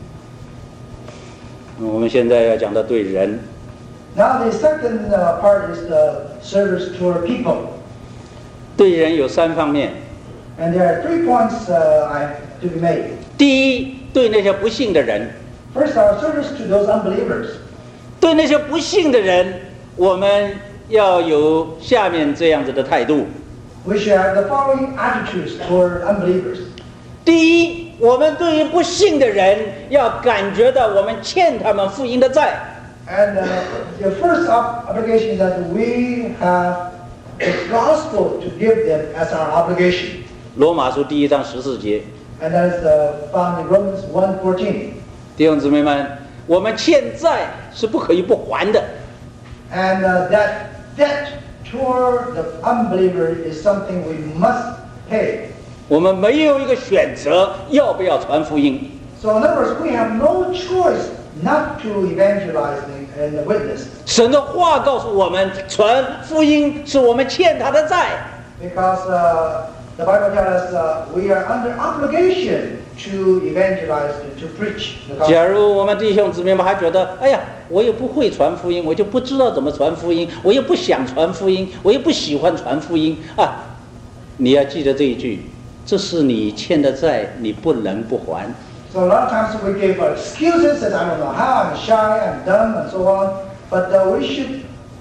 我们现在要讲到对人。 Now the second uh, part is the service toward people. 对人有三方面。 And there are three points uh, I, to be made. 第一，对那些不信的人。 First, our service to those unbelievers. 对那些不信的人，我们要有下面这样子的态度。 We should have the following attitudes toward unbelievers. 第一，我们对于不信的人，要感觉到我们欠他们福音的债。 And uh, the first obligation is that we have the gospel to give them as our obligation. 罗马书第一章十四节。 And that is uh, found in Romans one fourteen. 弟兄姊妹们，我们欠债是不可以不还的。 And uh, that debt toward the unbeliever is something we must pay. 我们没有一个选择要不要传福音。 So in other words, we have no choice not to evangelize and witness. 神的话告诉我们，传福音是我们欠他的债。 Because uh, the Bible tells us uh, we are under obligation to evangelize and to preach the gospel. 假如我们弟兄姊妹们还觉得，哎呀，我也不会传福音，我就不知道怎么传福音，我也不想传福音，我也不喜欢传福音啊！你要记得这一句，这是你欠的债，你不能不还。 So a lot of times we give excuses that I don't know how, I'm shy, I'm dumb, and so on. But uh, we should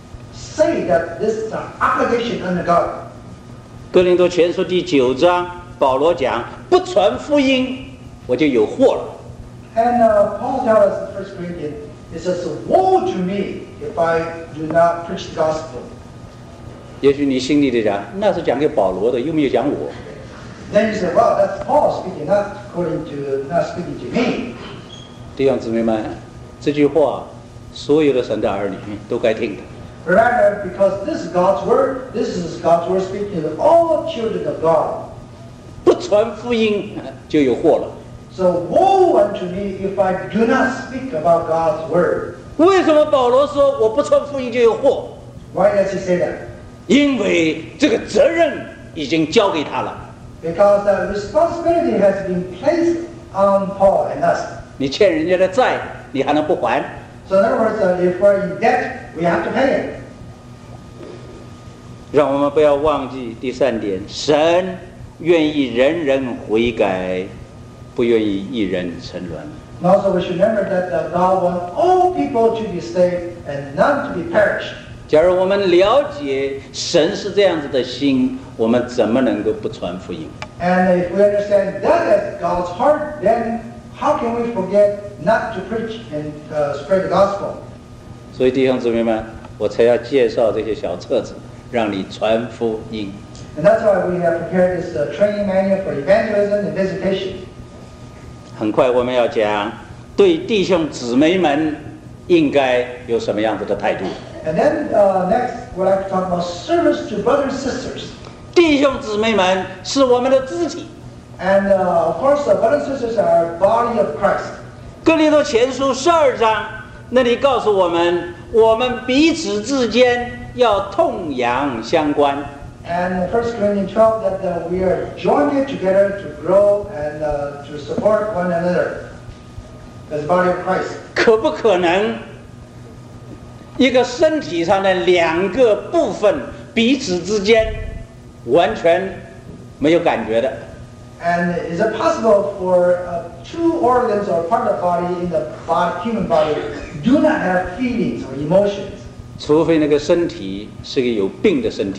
say that this is our obligation under God. 哥林多前书第九章，保罗讲，不传福音，我就有祸了。 And uh, Paul tells us in First Corinthians, it says, "Woe to me if I do not preach the gospel." 也许你心里的讲，那是讲给保罗的，又没有讲我。 Then you say, "Well, that's Paul speaking, not according to, not speaking to me." 弟兄姊妹们，这句话，所有的神的儿女都该听的。 Rather, because this is God's word, this is God's word speaking to all children of God. 不传福音就有祸了。 So woe unto me if I do not speak about God's word. 为什么保罗说我不传福音就有祸？ Why does he say that? 因为这个责任已经交给他了。 Because the responsibility has been placed on Paul and us. 你欠人家的债，你还能不还？ So in other words, uh, if we're in debt, we have to pay it. 让我们不要忘记第三点，神愿意人人悔改，不愿意一人沉沦。 And also we should remember that uh, God wants all people to be saved and none to be perished. 假如我们了解神是这样子的心，我们怎么能够不传福音？ And if we understand that as God's heart, then how can we forget not to preach and uh, spread the gospel? 所以弟兄姊妹们，我才要介绍这些小册子，让你传福音。 And that's why we have prepared this uh, training manual for evangelism and visitation. 很快我们要讲对弟兄姊妹们应该有什么样子的态度。 And then uh, next, we'd like to talk about service to brothers and sisters. 弟兄姊妹们是我们的肢体。 And uh, of course, uh, brothers and sisters are body of Christ. 哥林多前书十二章那里告诉我们，我们彼此之间要痛痒相关。 And in First Corinthians twelve, that uh, we are joined together to grow and uh, to support one another as the body of Christ. 可不可能一个身体上的两个部分彼此之间完全没有感觉的？ And is it possible for uh, two organs or part of the body in the body, human body do not have feelings or emotions? 除非那个身体是个有病的身体。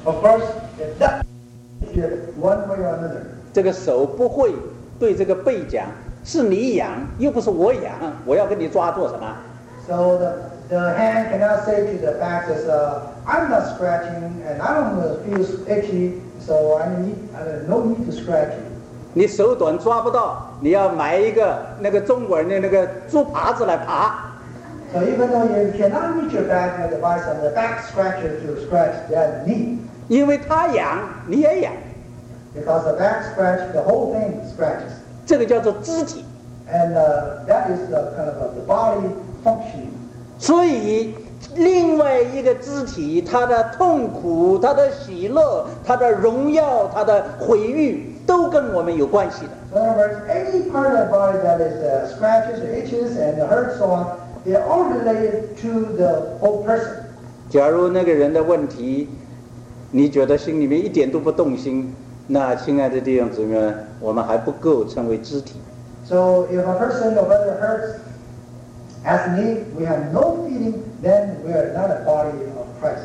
Of course, if that is given one way or another. 这个手不会对这个背讲，是你养，又不是我养，我要跟你抓做什么？ So the, the hand cannot say to the back, says, uh, I'm not scratching and I don't uh, feel itchy, so I need uh, no need to scratch you. 你手短抓不到，你要买一个那个中国人的那个猪耙子来耙。 So even though you cannot reach your back, you have to buy some the back scratcher to scratch that knee. 因为他痒，你也痒， Because the back scratch, the whole thing scratches. 这个叫做肢体。 And uh, that is the kind of uh, the body functioning. 所以，另外一个肢体，它的痛苦、它的喜乐、它的荣耀、它的毁誉，都跟我们有关系的。 So in other words, any part of the body that is uh, scratches or itches and hurts, so on, they are all related to the whole person. 假如那个人的问题，你觉得心里面一点都不动心，那亲爱的弟兄姊妹们，我们还不够称为肢体。 So if a person or whether hurts as need, we have no feeling, then we are not a body of Christ.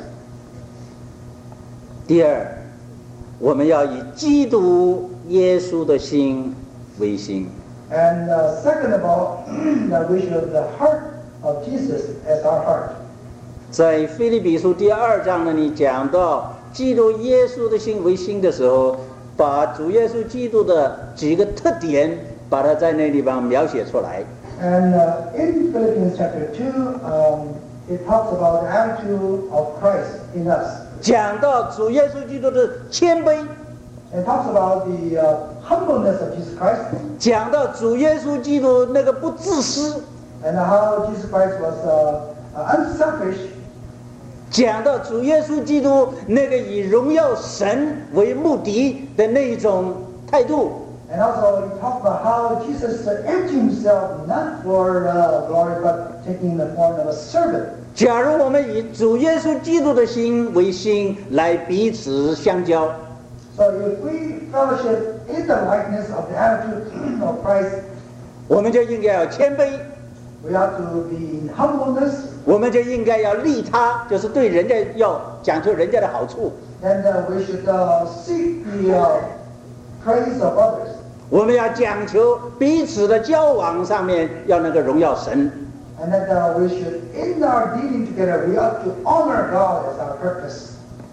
第二，我们要以基督耶稣的心为心。 And uh, second of all, that we should have the heart of Jesus as our heart. 在腓立比书第二章呢，你讲到基督耶稣的心为心的时候，把主耶稣基督的几个特点，把它在那地方描写出来。 And uh, in Philippians chapter two, um, it talks about the attitude of Christ in us. 讲到主耶稣基督的谦卑， It talks about the uh, humbleness of Jesus Christ 讲到主耶稣基督那个不自私， and how Jesus Christ was uh, uh, unselfish. 讲到主耶稣基督那个以荣耀神为目的的那一种态度。 And also he talked about how Jesus uh, emptied himself not for uh, glory but taking the form of a servant. 假如我们以主耶稣基督的心为心来彼此相交， So if we fellowship in the likeness of the attitude of Christ, 我们就应该要谦卑， we ought to be in humbleness, 我们就应该要利他，就是对人家要讲究人家的好处。 and uh, we should uh, seek the uh, praise of others. 我们要讲求彼此的交往上面要能够荣耀神。 And that uh, we should, in our dealing together, we ought to honor God as our purpose.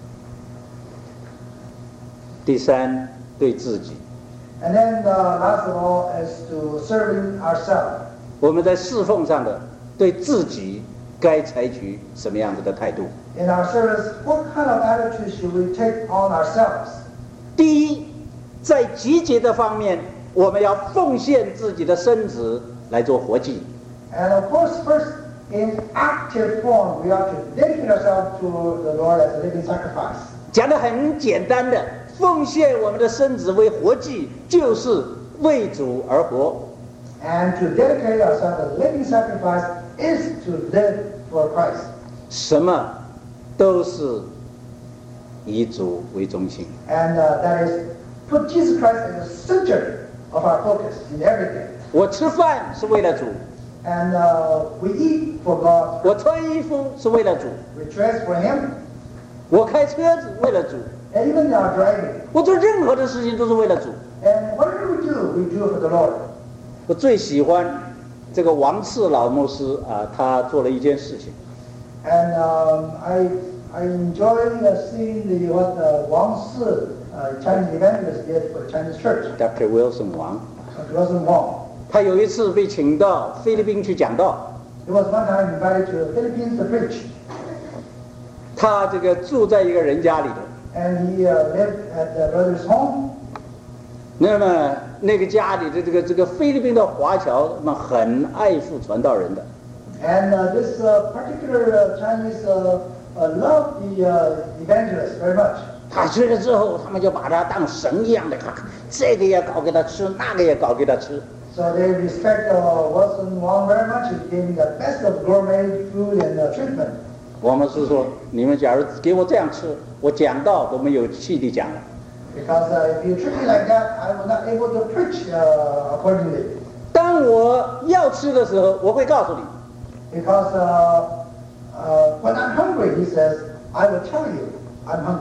第三，对自己， And then uh, last of all is to serving ourselves. 我们在侍奉上的对自己该采取什么样子的态度？ In our service, what kind of attitude should we take on ourselves? 第一，在积极的方面，我们要奉献自己的身子来做活祭。 And of course, first, in active form, we ought to dedicate ourselves to the Lord as a living sacrifice. 讲得很简单的，奉献我们的身子为活祭，就是为主而活。 And to dedicate ourselves as a living sacrifice is to live for Christ. 什么都是以主为中心。 And uh, that is, put Jesus Christ as the center of our focus in everything. 我吃饭是为了主， And uh, we eat for God. 我穿衣服是为了主， We dress for Him. 我开车子为了主， And even in our driving. 我做任何的事情都是为了主。 And whatever we do, we do for the Lord. 我最喜欢这个王次老牧师啊，他做了一件事情。 And um, I I enjoy uh, seeing the what the Wang Si, uh, Chinese evangelist, did for the Chinese church. Doctor Wilson 王， It wasn't Wang. 他有一次被请到菲律宾去讲道， He was one time invited to the Philippines to preach. 他这个住在一个人家里头， And he uh, lived at the brother's home. 那么那个家里的这个这个菲律宾的华侨们很爱护传道人的， And uh, this uh, particular uh, Chinese uh, uh, loved the uh, evangelist very much. 他去了之后，他们就把他当神一样的看，这个也搞给他吃，那个也搞给他吃。 So they respect uh, Wilson Wang very much. He gave him the best of gourmet food and uh, treatment. 我们是说，你们假如给我这样吃，我讲道都没有气力讲了。 Because uh, if you treat me like that, I will not able to preach uh, accordingly. 当我要吃的时候，我会告诉你， Because uh, uh, when I'm hungry, he says, I will tell you I'm hungry.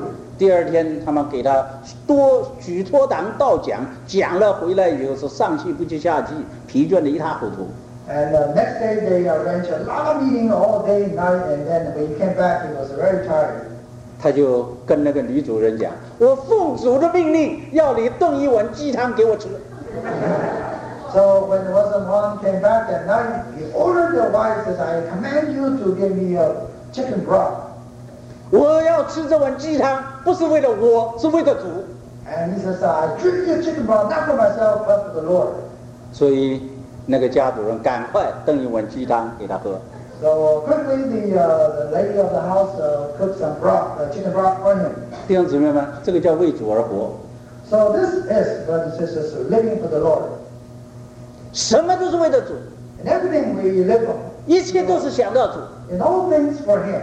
第二天他们给他多举托堂道讲，讲了回来以后是上气不接下气，疲倦的一塌糊涂。 And uh, next day they arranged a lot of meeting all day, night, and then when he came back, he was very tired. 他就跟那个女主人讲：“我奉主的命令，要你炖一碗鸡汤给我吃。” So when the husband one came back at night, he ordered the wife, says, "I command you to give me a chicken broth." 我要吃这碗鸡汤，不是为了我，是为了主。 And he says, "I drink the chicken broth not for myself, but for the Lord." 所以那个家主人赶快炖一碗鸡汤给他喝。 So quickly, the, uh, the lady of the house uh, cooked some broth, uh, chicken broth for him. 弟兄姊妹们，这个叫为主而活。 So this is, brothers and sisters, living for the Lord. 什么都是为了主， In everything we live on, 一切都是想到主。 in all things for Him.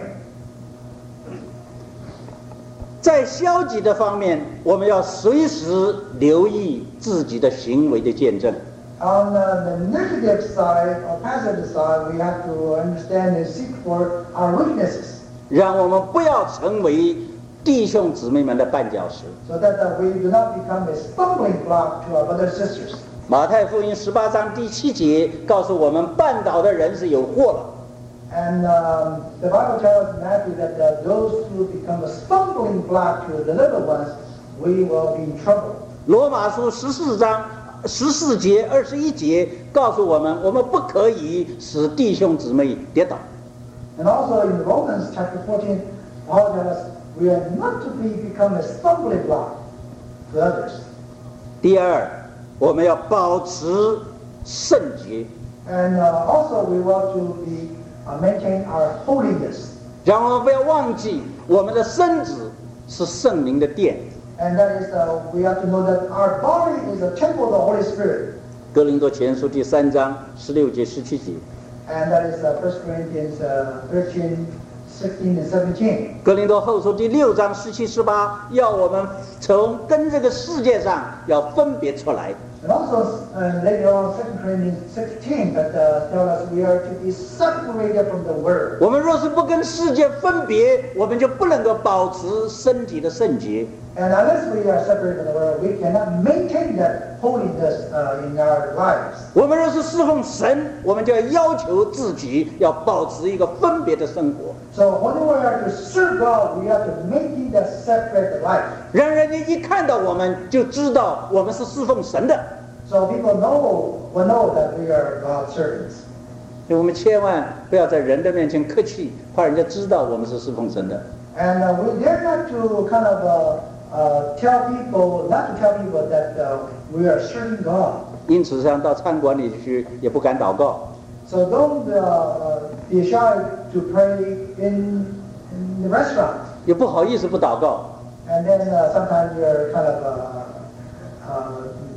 在消极的方面，我们要随时留意自己的行为的见证。 On uh, the negative side or passive side, we have to understand and seek for our weaknesses, 让我们不要成为弟兄姊妹们的绊脚石。 so that uh, we do not become a stumbling block to our brothers and sisters. 马太福音十八章第七节告诉我们，绊倒的人是有祸了。 And um, the Bible tells Matthew that uh, those who become a stumbling block to the little ones, we will be in trouble. 罗马书十四章十四节、二十一节告诉我们，我们不可以使弟兄姊妹跌倒。 And also in Romans chapter fourteen, Paul tells us we are not to be become a stumbling block to others. 第二，我们要保持圣洁， And uh, also we want to be uh, maintain our holiness. 让我们不要忘记，我们的身子是圣灵的殿。 And that is, uh, we have to know that our body is a temple of the Holy Spirit. 哥林多前书第三章十六节、十七节。 And that is uh, First Corinthians uh, thirteen, sixteen, and seventeen. 哥林多后书第六章十七、十八，要我们从跟这个世界上要分别出来。 And also uh, later on, Second Corinthians sixteen, that uh, tells us we are to be separated from the world. 我们若是不跟世界分别，我们就不能够保持身体的圣洁。 And unless we are separated from the world, we cannot maintain that holiness uh, in our lives. 我们若是侍奉神，我们就要要求自己要保持一个分别的生活， So when we are to serve God, we have to maintain that separate life. 让人家一看到我们就知道我们是侍奉神的。 So people know will know that we are God's servants. 所以我们千万不要在人的面前客气，怕人家知道我们是侍奉神的。 And uh, we dare not to kind of uh, uh, tell people, not to tell people that uh, we are serving God. 因此，像到餐馆里去也不敢祷告， So don't uh, uh, be shy to pray in, in the restaurant. 也不好意思不祷告。 And then uh, sometimes you're kind of uh, uh,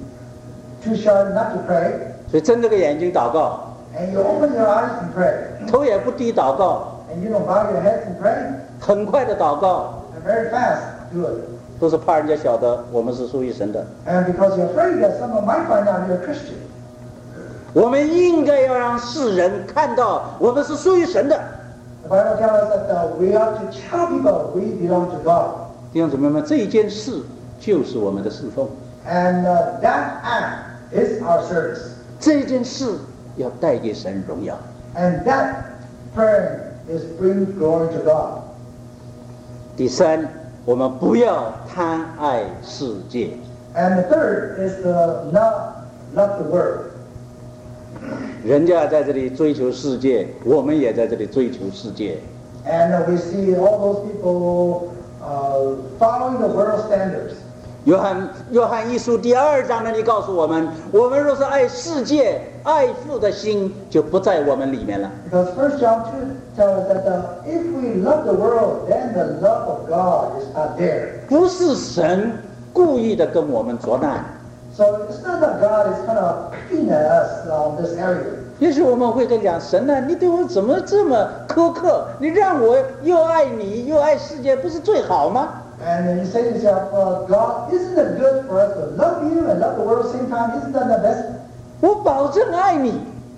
too shy not to pray. 所以睁着个眼睛祷告， And you open your eyes and pray. 头也不低祷告， And you don't bow your head and pray. 很快的祷告， And very fast do it. 都是怕人家晓得我们是属于神的。 And because you're afraid that someone might find out you're a Christian. 我们应该要让世人看到我们是属于神的。 The Bible tells us that uh, we are to tell people we belong to God. 弟兄姊妹们，这一件事就是我们的侍奉， And uh, that act is our service. 这件事要带给神荣耀。 And that prayer is bring glory to God. 第三，我们不要贪爱世界。 And the third is to not love the world. 人家在这里追求世界，我们也在这里追求世界。 And uh, we see all those people uh, following the world standards. 约翰约翰一书第二章那里告诉我们，我们若是爱世界，爱父的心就不在我们里面了。 Because First John two tells us that uh, if we love the world, then the love of God is not there. 不是神故意的跟我们作难， So it's not that God is kind of picking at us on this area. 也许我们会跟讲神呢、啊，你对我怎么这么苛刻？你让我又爱你又爱世界，不是最好吗？ And then you say to yourself, well, God, isn't it good for us to love you and love the world at the same time? Isn't that the best? 我保证爱你，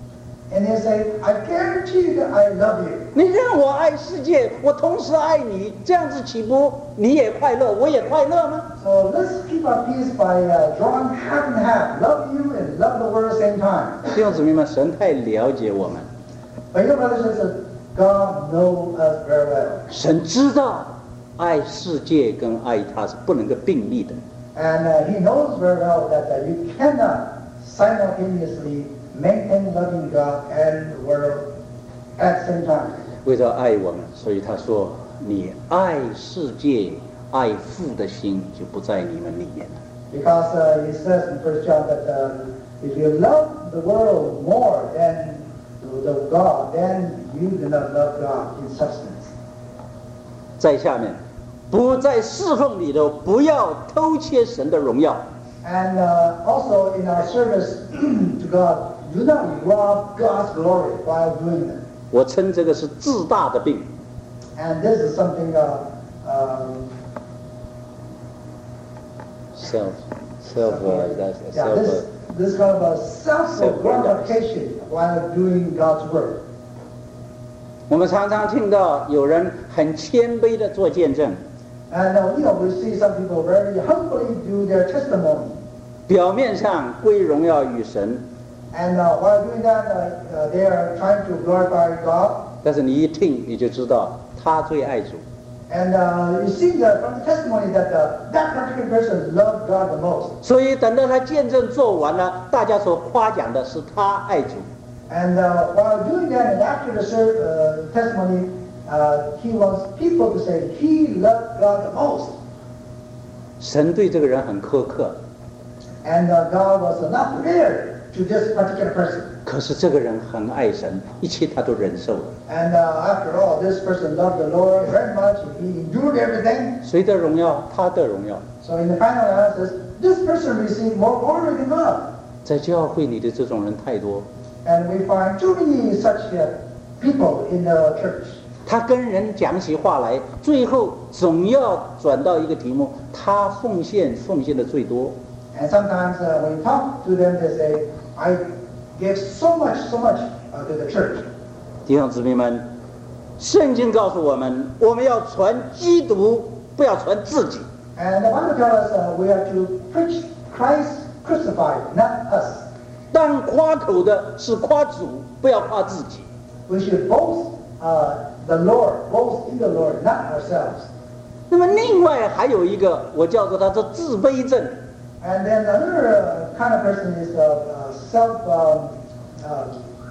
And he say, I guarantee that I love you. 你让我爱世界，我同时爱你，这样子岂不你也快乐，我也快乐吗？ So let's keep our peace by uh, drawing half and half. Love you and love the world at the same time. 弟兄姊妹们，神太了解我们， But you know, brothers and sisters, God knows us very well. 神知道爱世界跟爱他是不能够并立的。 And uh, he knows very well that uh, you cannot simultaneously maintain loving God and the world at the same time. 为了爱我们，所以他说：“你爱世界、爱父的心就不在你们里面了。” Because uh, he says in First John that um, if you love the world more than the God, then you do not love God in substance. 在下面，不在侍奉里头，不要偷窃神的荣耀。 And uh, also in our service to God, do not rob God's glory while doing it. 我称这个是自大的病。 And this is something uh, um, self, self, uh, that's yeah, self. this, this kind of a self-glorification while doing God's work. 我们常常听到有人很谦卑的做见证， And uh, you know, we see some people very humbly do their testimony. 表面上归荣耀与神， And uh, while doing that, uh, uh, they are trying to glorify God. 但是你一听你就知道他最爱主。 And uh, you see that from the testimony that uh, that particular person loved God the most. 所以等到他见证做完了，大家所夸奖的是他爱主。 And uh, while doing that, and after the ser- uh, testimony, uh, he wants people to say he loved God the most. 神对这个人很苛刻， And uh, God was not fair to this particular person. 可是这个人很爱神，一切他都忍受了。 And uh, after all, this person loved the Lord very much. He endured everything. 谁的荣耀？他的荣耀。 So in the final analysis, this person received more glory than God. 在教会里的这种人太多， And we find too many such uh, people in the church. 他跟人讲起话来，最后总要转到一个题目：他奉献，奉献的最多。 And sometimes uh, when you talk to them, they say, I give so much, so much uh, to the church. 弟兄姊妹们，圣经告诉我们，我们要传基督，不要传自己。 And the Bible tells us uh, we have to preach Christ crucified, not us. 当夸口的是夸主，不要夸自己。 We should boast uh, the Lord, boast in the Lord, not ourselves. 那么另外还有一个，我叫做他做自卑症。 And then another uh, kind of person is uh, uh, self, um, uh,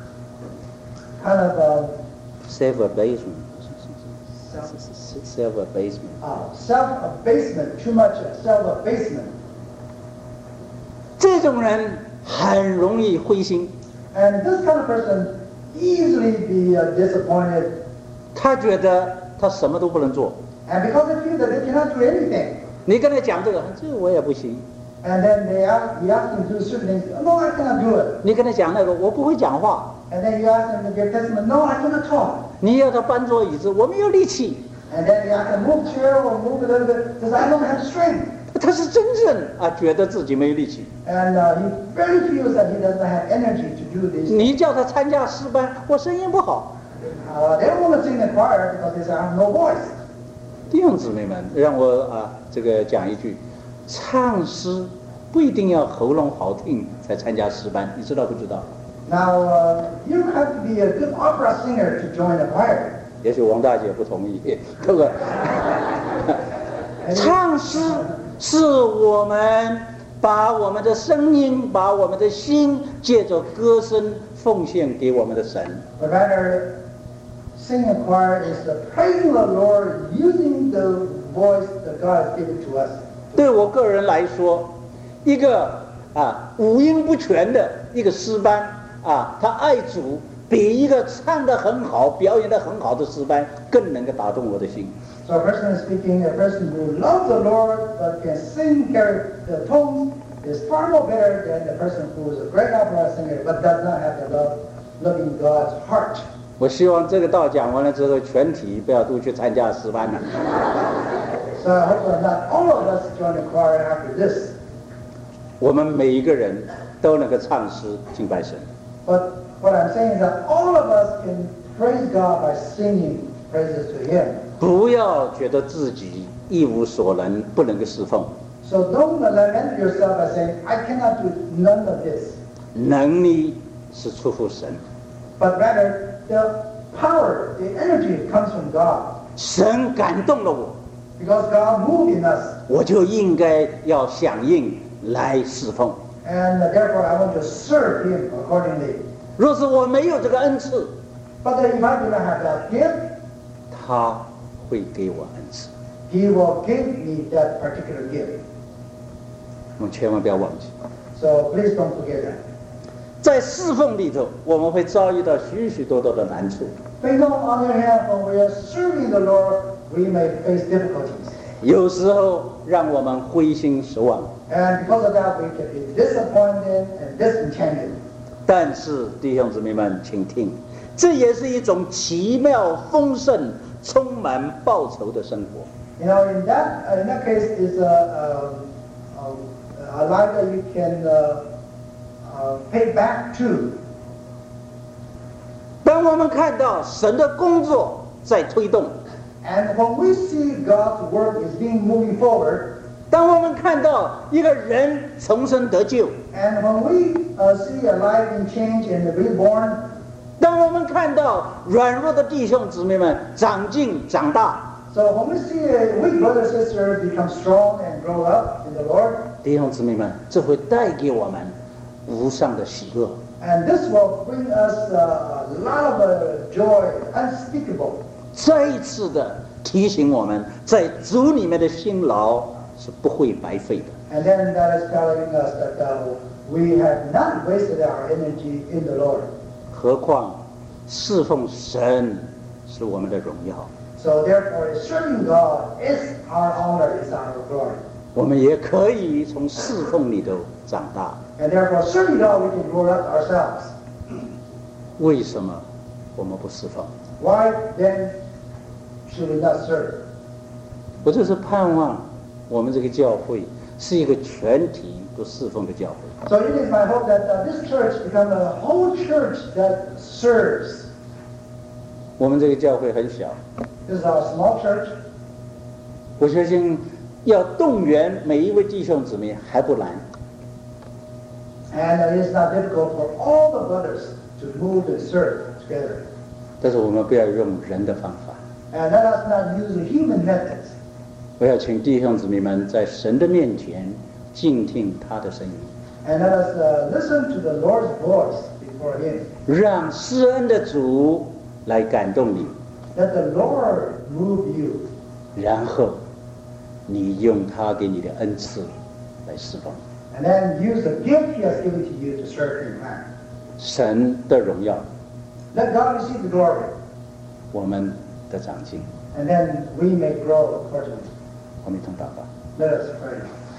kind of um, self abasement, self, self abasement. uh, self-abasement, too much uh, self-abasement. 这种人很容易灰心， And this kind of person easily be uh, disappointed. 他觉得他什么都不能做。 And because they feel that they cannot do anything. 你跟他讲这个，这个我也不行。 And then they ask, you ask them to do certain things. No, I cannot do it. 你跟他讲那个，我不会讲话。 And then you ask them to give testimony. No, I cannot talk. 你要他搬桌椅子，我没有力气。 And then you ask them move chair or move a little bit. Says I don't have strength. 他是真正啊觉得自己没有力气。 And uh, he really feels that he doesn't have energy to do this. 你叫他参加诗班，我声音不好。 Uh, they don't want to sing in choir because they say I have no voice. 弟兄姊妹们，让我啊这个讲一句，唱诗不一定要喉咙好听才参加诗班，你知道不知道？ Now, uh, you don't have to be a good opera singer to join a choir. 也许王大姐不同意，对不对？唱诗是我们把我们的声音、把我们的心，借着歌声奉献给我们的神。 But rather, singing a choir is the praising the Lord using the voice that God has given to us. 对我个人来说，一个啊五音不全的一个诗班啊，他爱主，比一个唱得很好、表演得很好的诗班更能够打动我的心。 So a person is speaking, a person who loves the Lord but can sing carry the tones is far more better than the person who is a great opera singer but does not have the love, loving God's heart. 我希望这个道讲完了之后，全体不要都去参加诗班了。 So I hope that not all of us join the choir after this. 我们每一个人都能够唱诗敬拜神。 But what I'm saying is that all of us can praise God by singing praises to Him. 不要觉得自己一无所能，不能够侍奉。 So don't lament yourself by saying, I cannot do none of this. 能力是出乎神， But rather, the power, the energy comes from God. 神感动了我， Because God moved in us. 我就应该要响应来侍奉。 And therefore, I want to serve Him accordingly. 若是我没有这个恩赐， But if I do not have that gift, 他会给我恩赐。 He will give me that particular gift. 我们千万不要忘记， So please don't forget that. 在侍奉里头，我们会遭遇到许许多多的难处。 But you know, on the other hand, when we are serving the Lord, we may face difficulties. 有时候让我们灰心失望， And because of that, we can be disappointed and disenchanted. 但是弟兄姊妹们，请听，这也是一种奇妙、丰盛、充满报酬的生活。 You know, in that uh, in that case, is a, a, a life that you can uh, uh, pay back to. 当我们看到神的工作在推动， And when we see God's work is being moving forward, 当我们看到一个人重生得救， and when we uh, see a life in change and reborn, 当我们看到软弱的弟兄姊妹们长进长大， so when we see a weak brother or sister become strong and grow up in the Lord, 弟兄姊妹们，这会带给我们无上的喜乐。 and this will bring us uh, a lot of uh, joy, unspeakable. 再一次的提醒我们，在主里面的辛劳是不会白费的。 And then that is telling us that uh, we have not wasted our energy in the Lord. 何况侍奉神是我们的荣耀， So therefore, serving God is our honor, is our glory. 我们也可以从侍奉里头长大。 And therefore, serving God, we can grow up ourselves. 为什么我们不侍奉？ Why then should we not serve? 我就是盼望我们这个教会是一个全体都侍奉的教会。 So it is my hope that uh, this church become a whole church that serves. 我们这个教会很小， This is our small church. 我相信要动员每一位弟兄姊妹还不难。 And it is not difficult for all the brothers to move and serve together. 但是我们不要用人的方法。 And let us not use the human methods. 我要请弟兄姊妹们在神的面前静听他的声音， And let us uh, listen to the Lord's voice before Him. 让施恩的主来感动你， Let the Lord move you. 然后你用他给你的恩赐来侍奉 And then use the gift He has given to you to serve Him. 神的荣耀， Let God receive the glory. 我们的长进。 And then we may grow accordingly. 我们一同祷告。 Let us pray.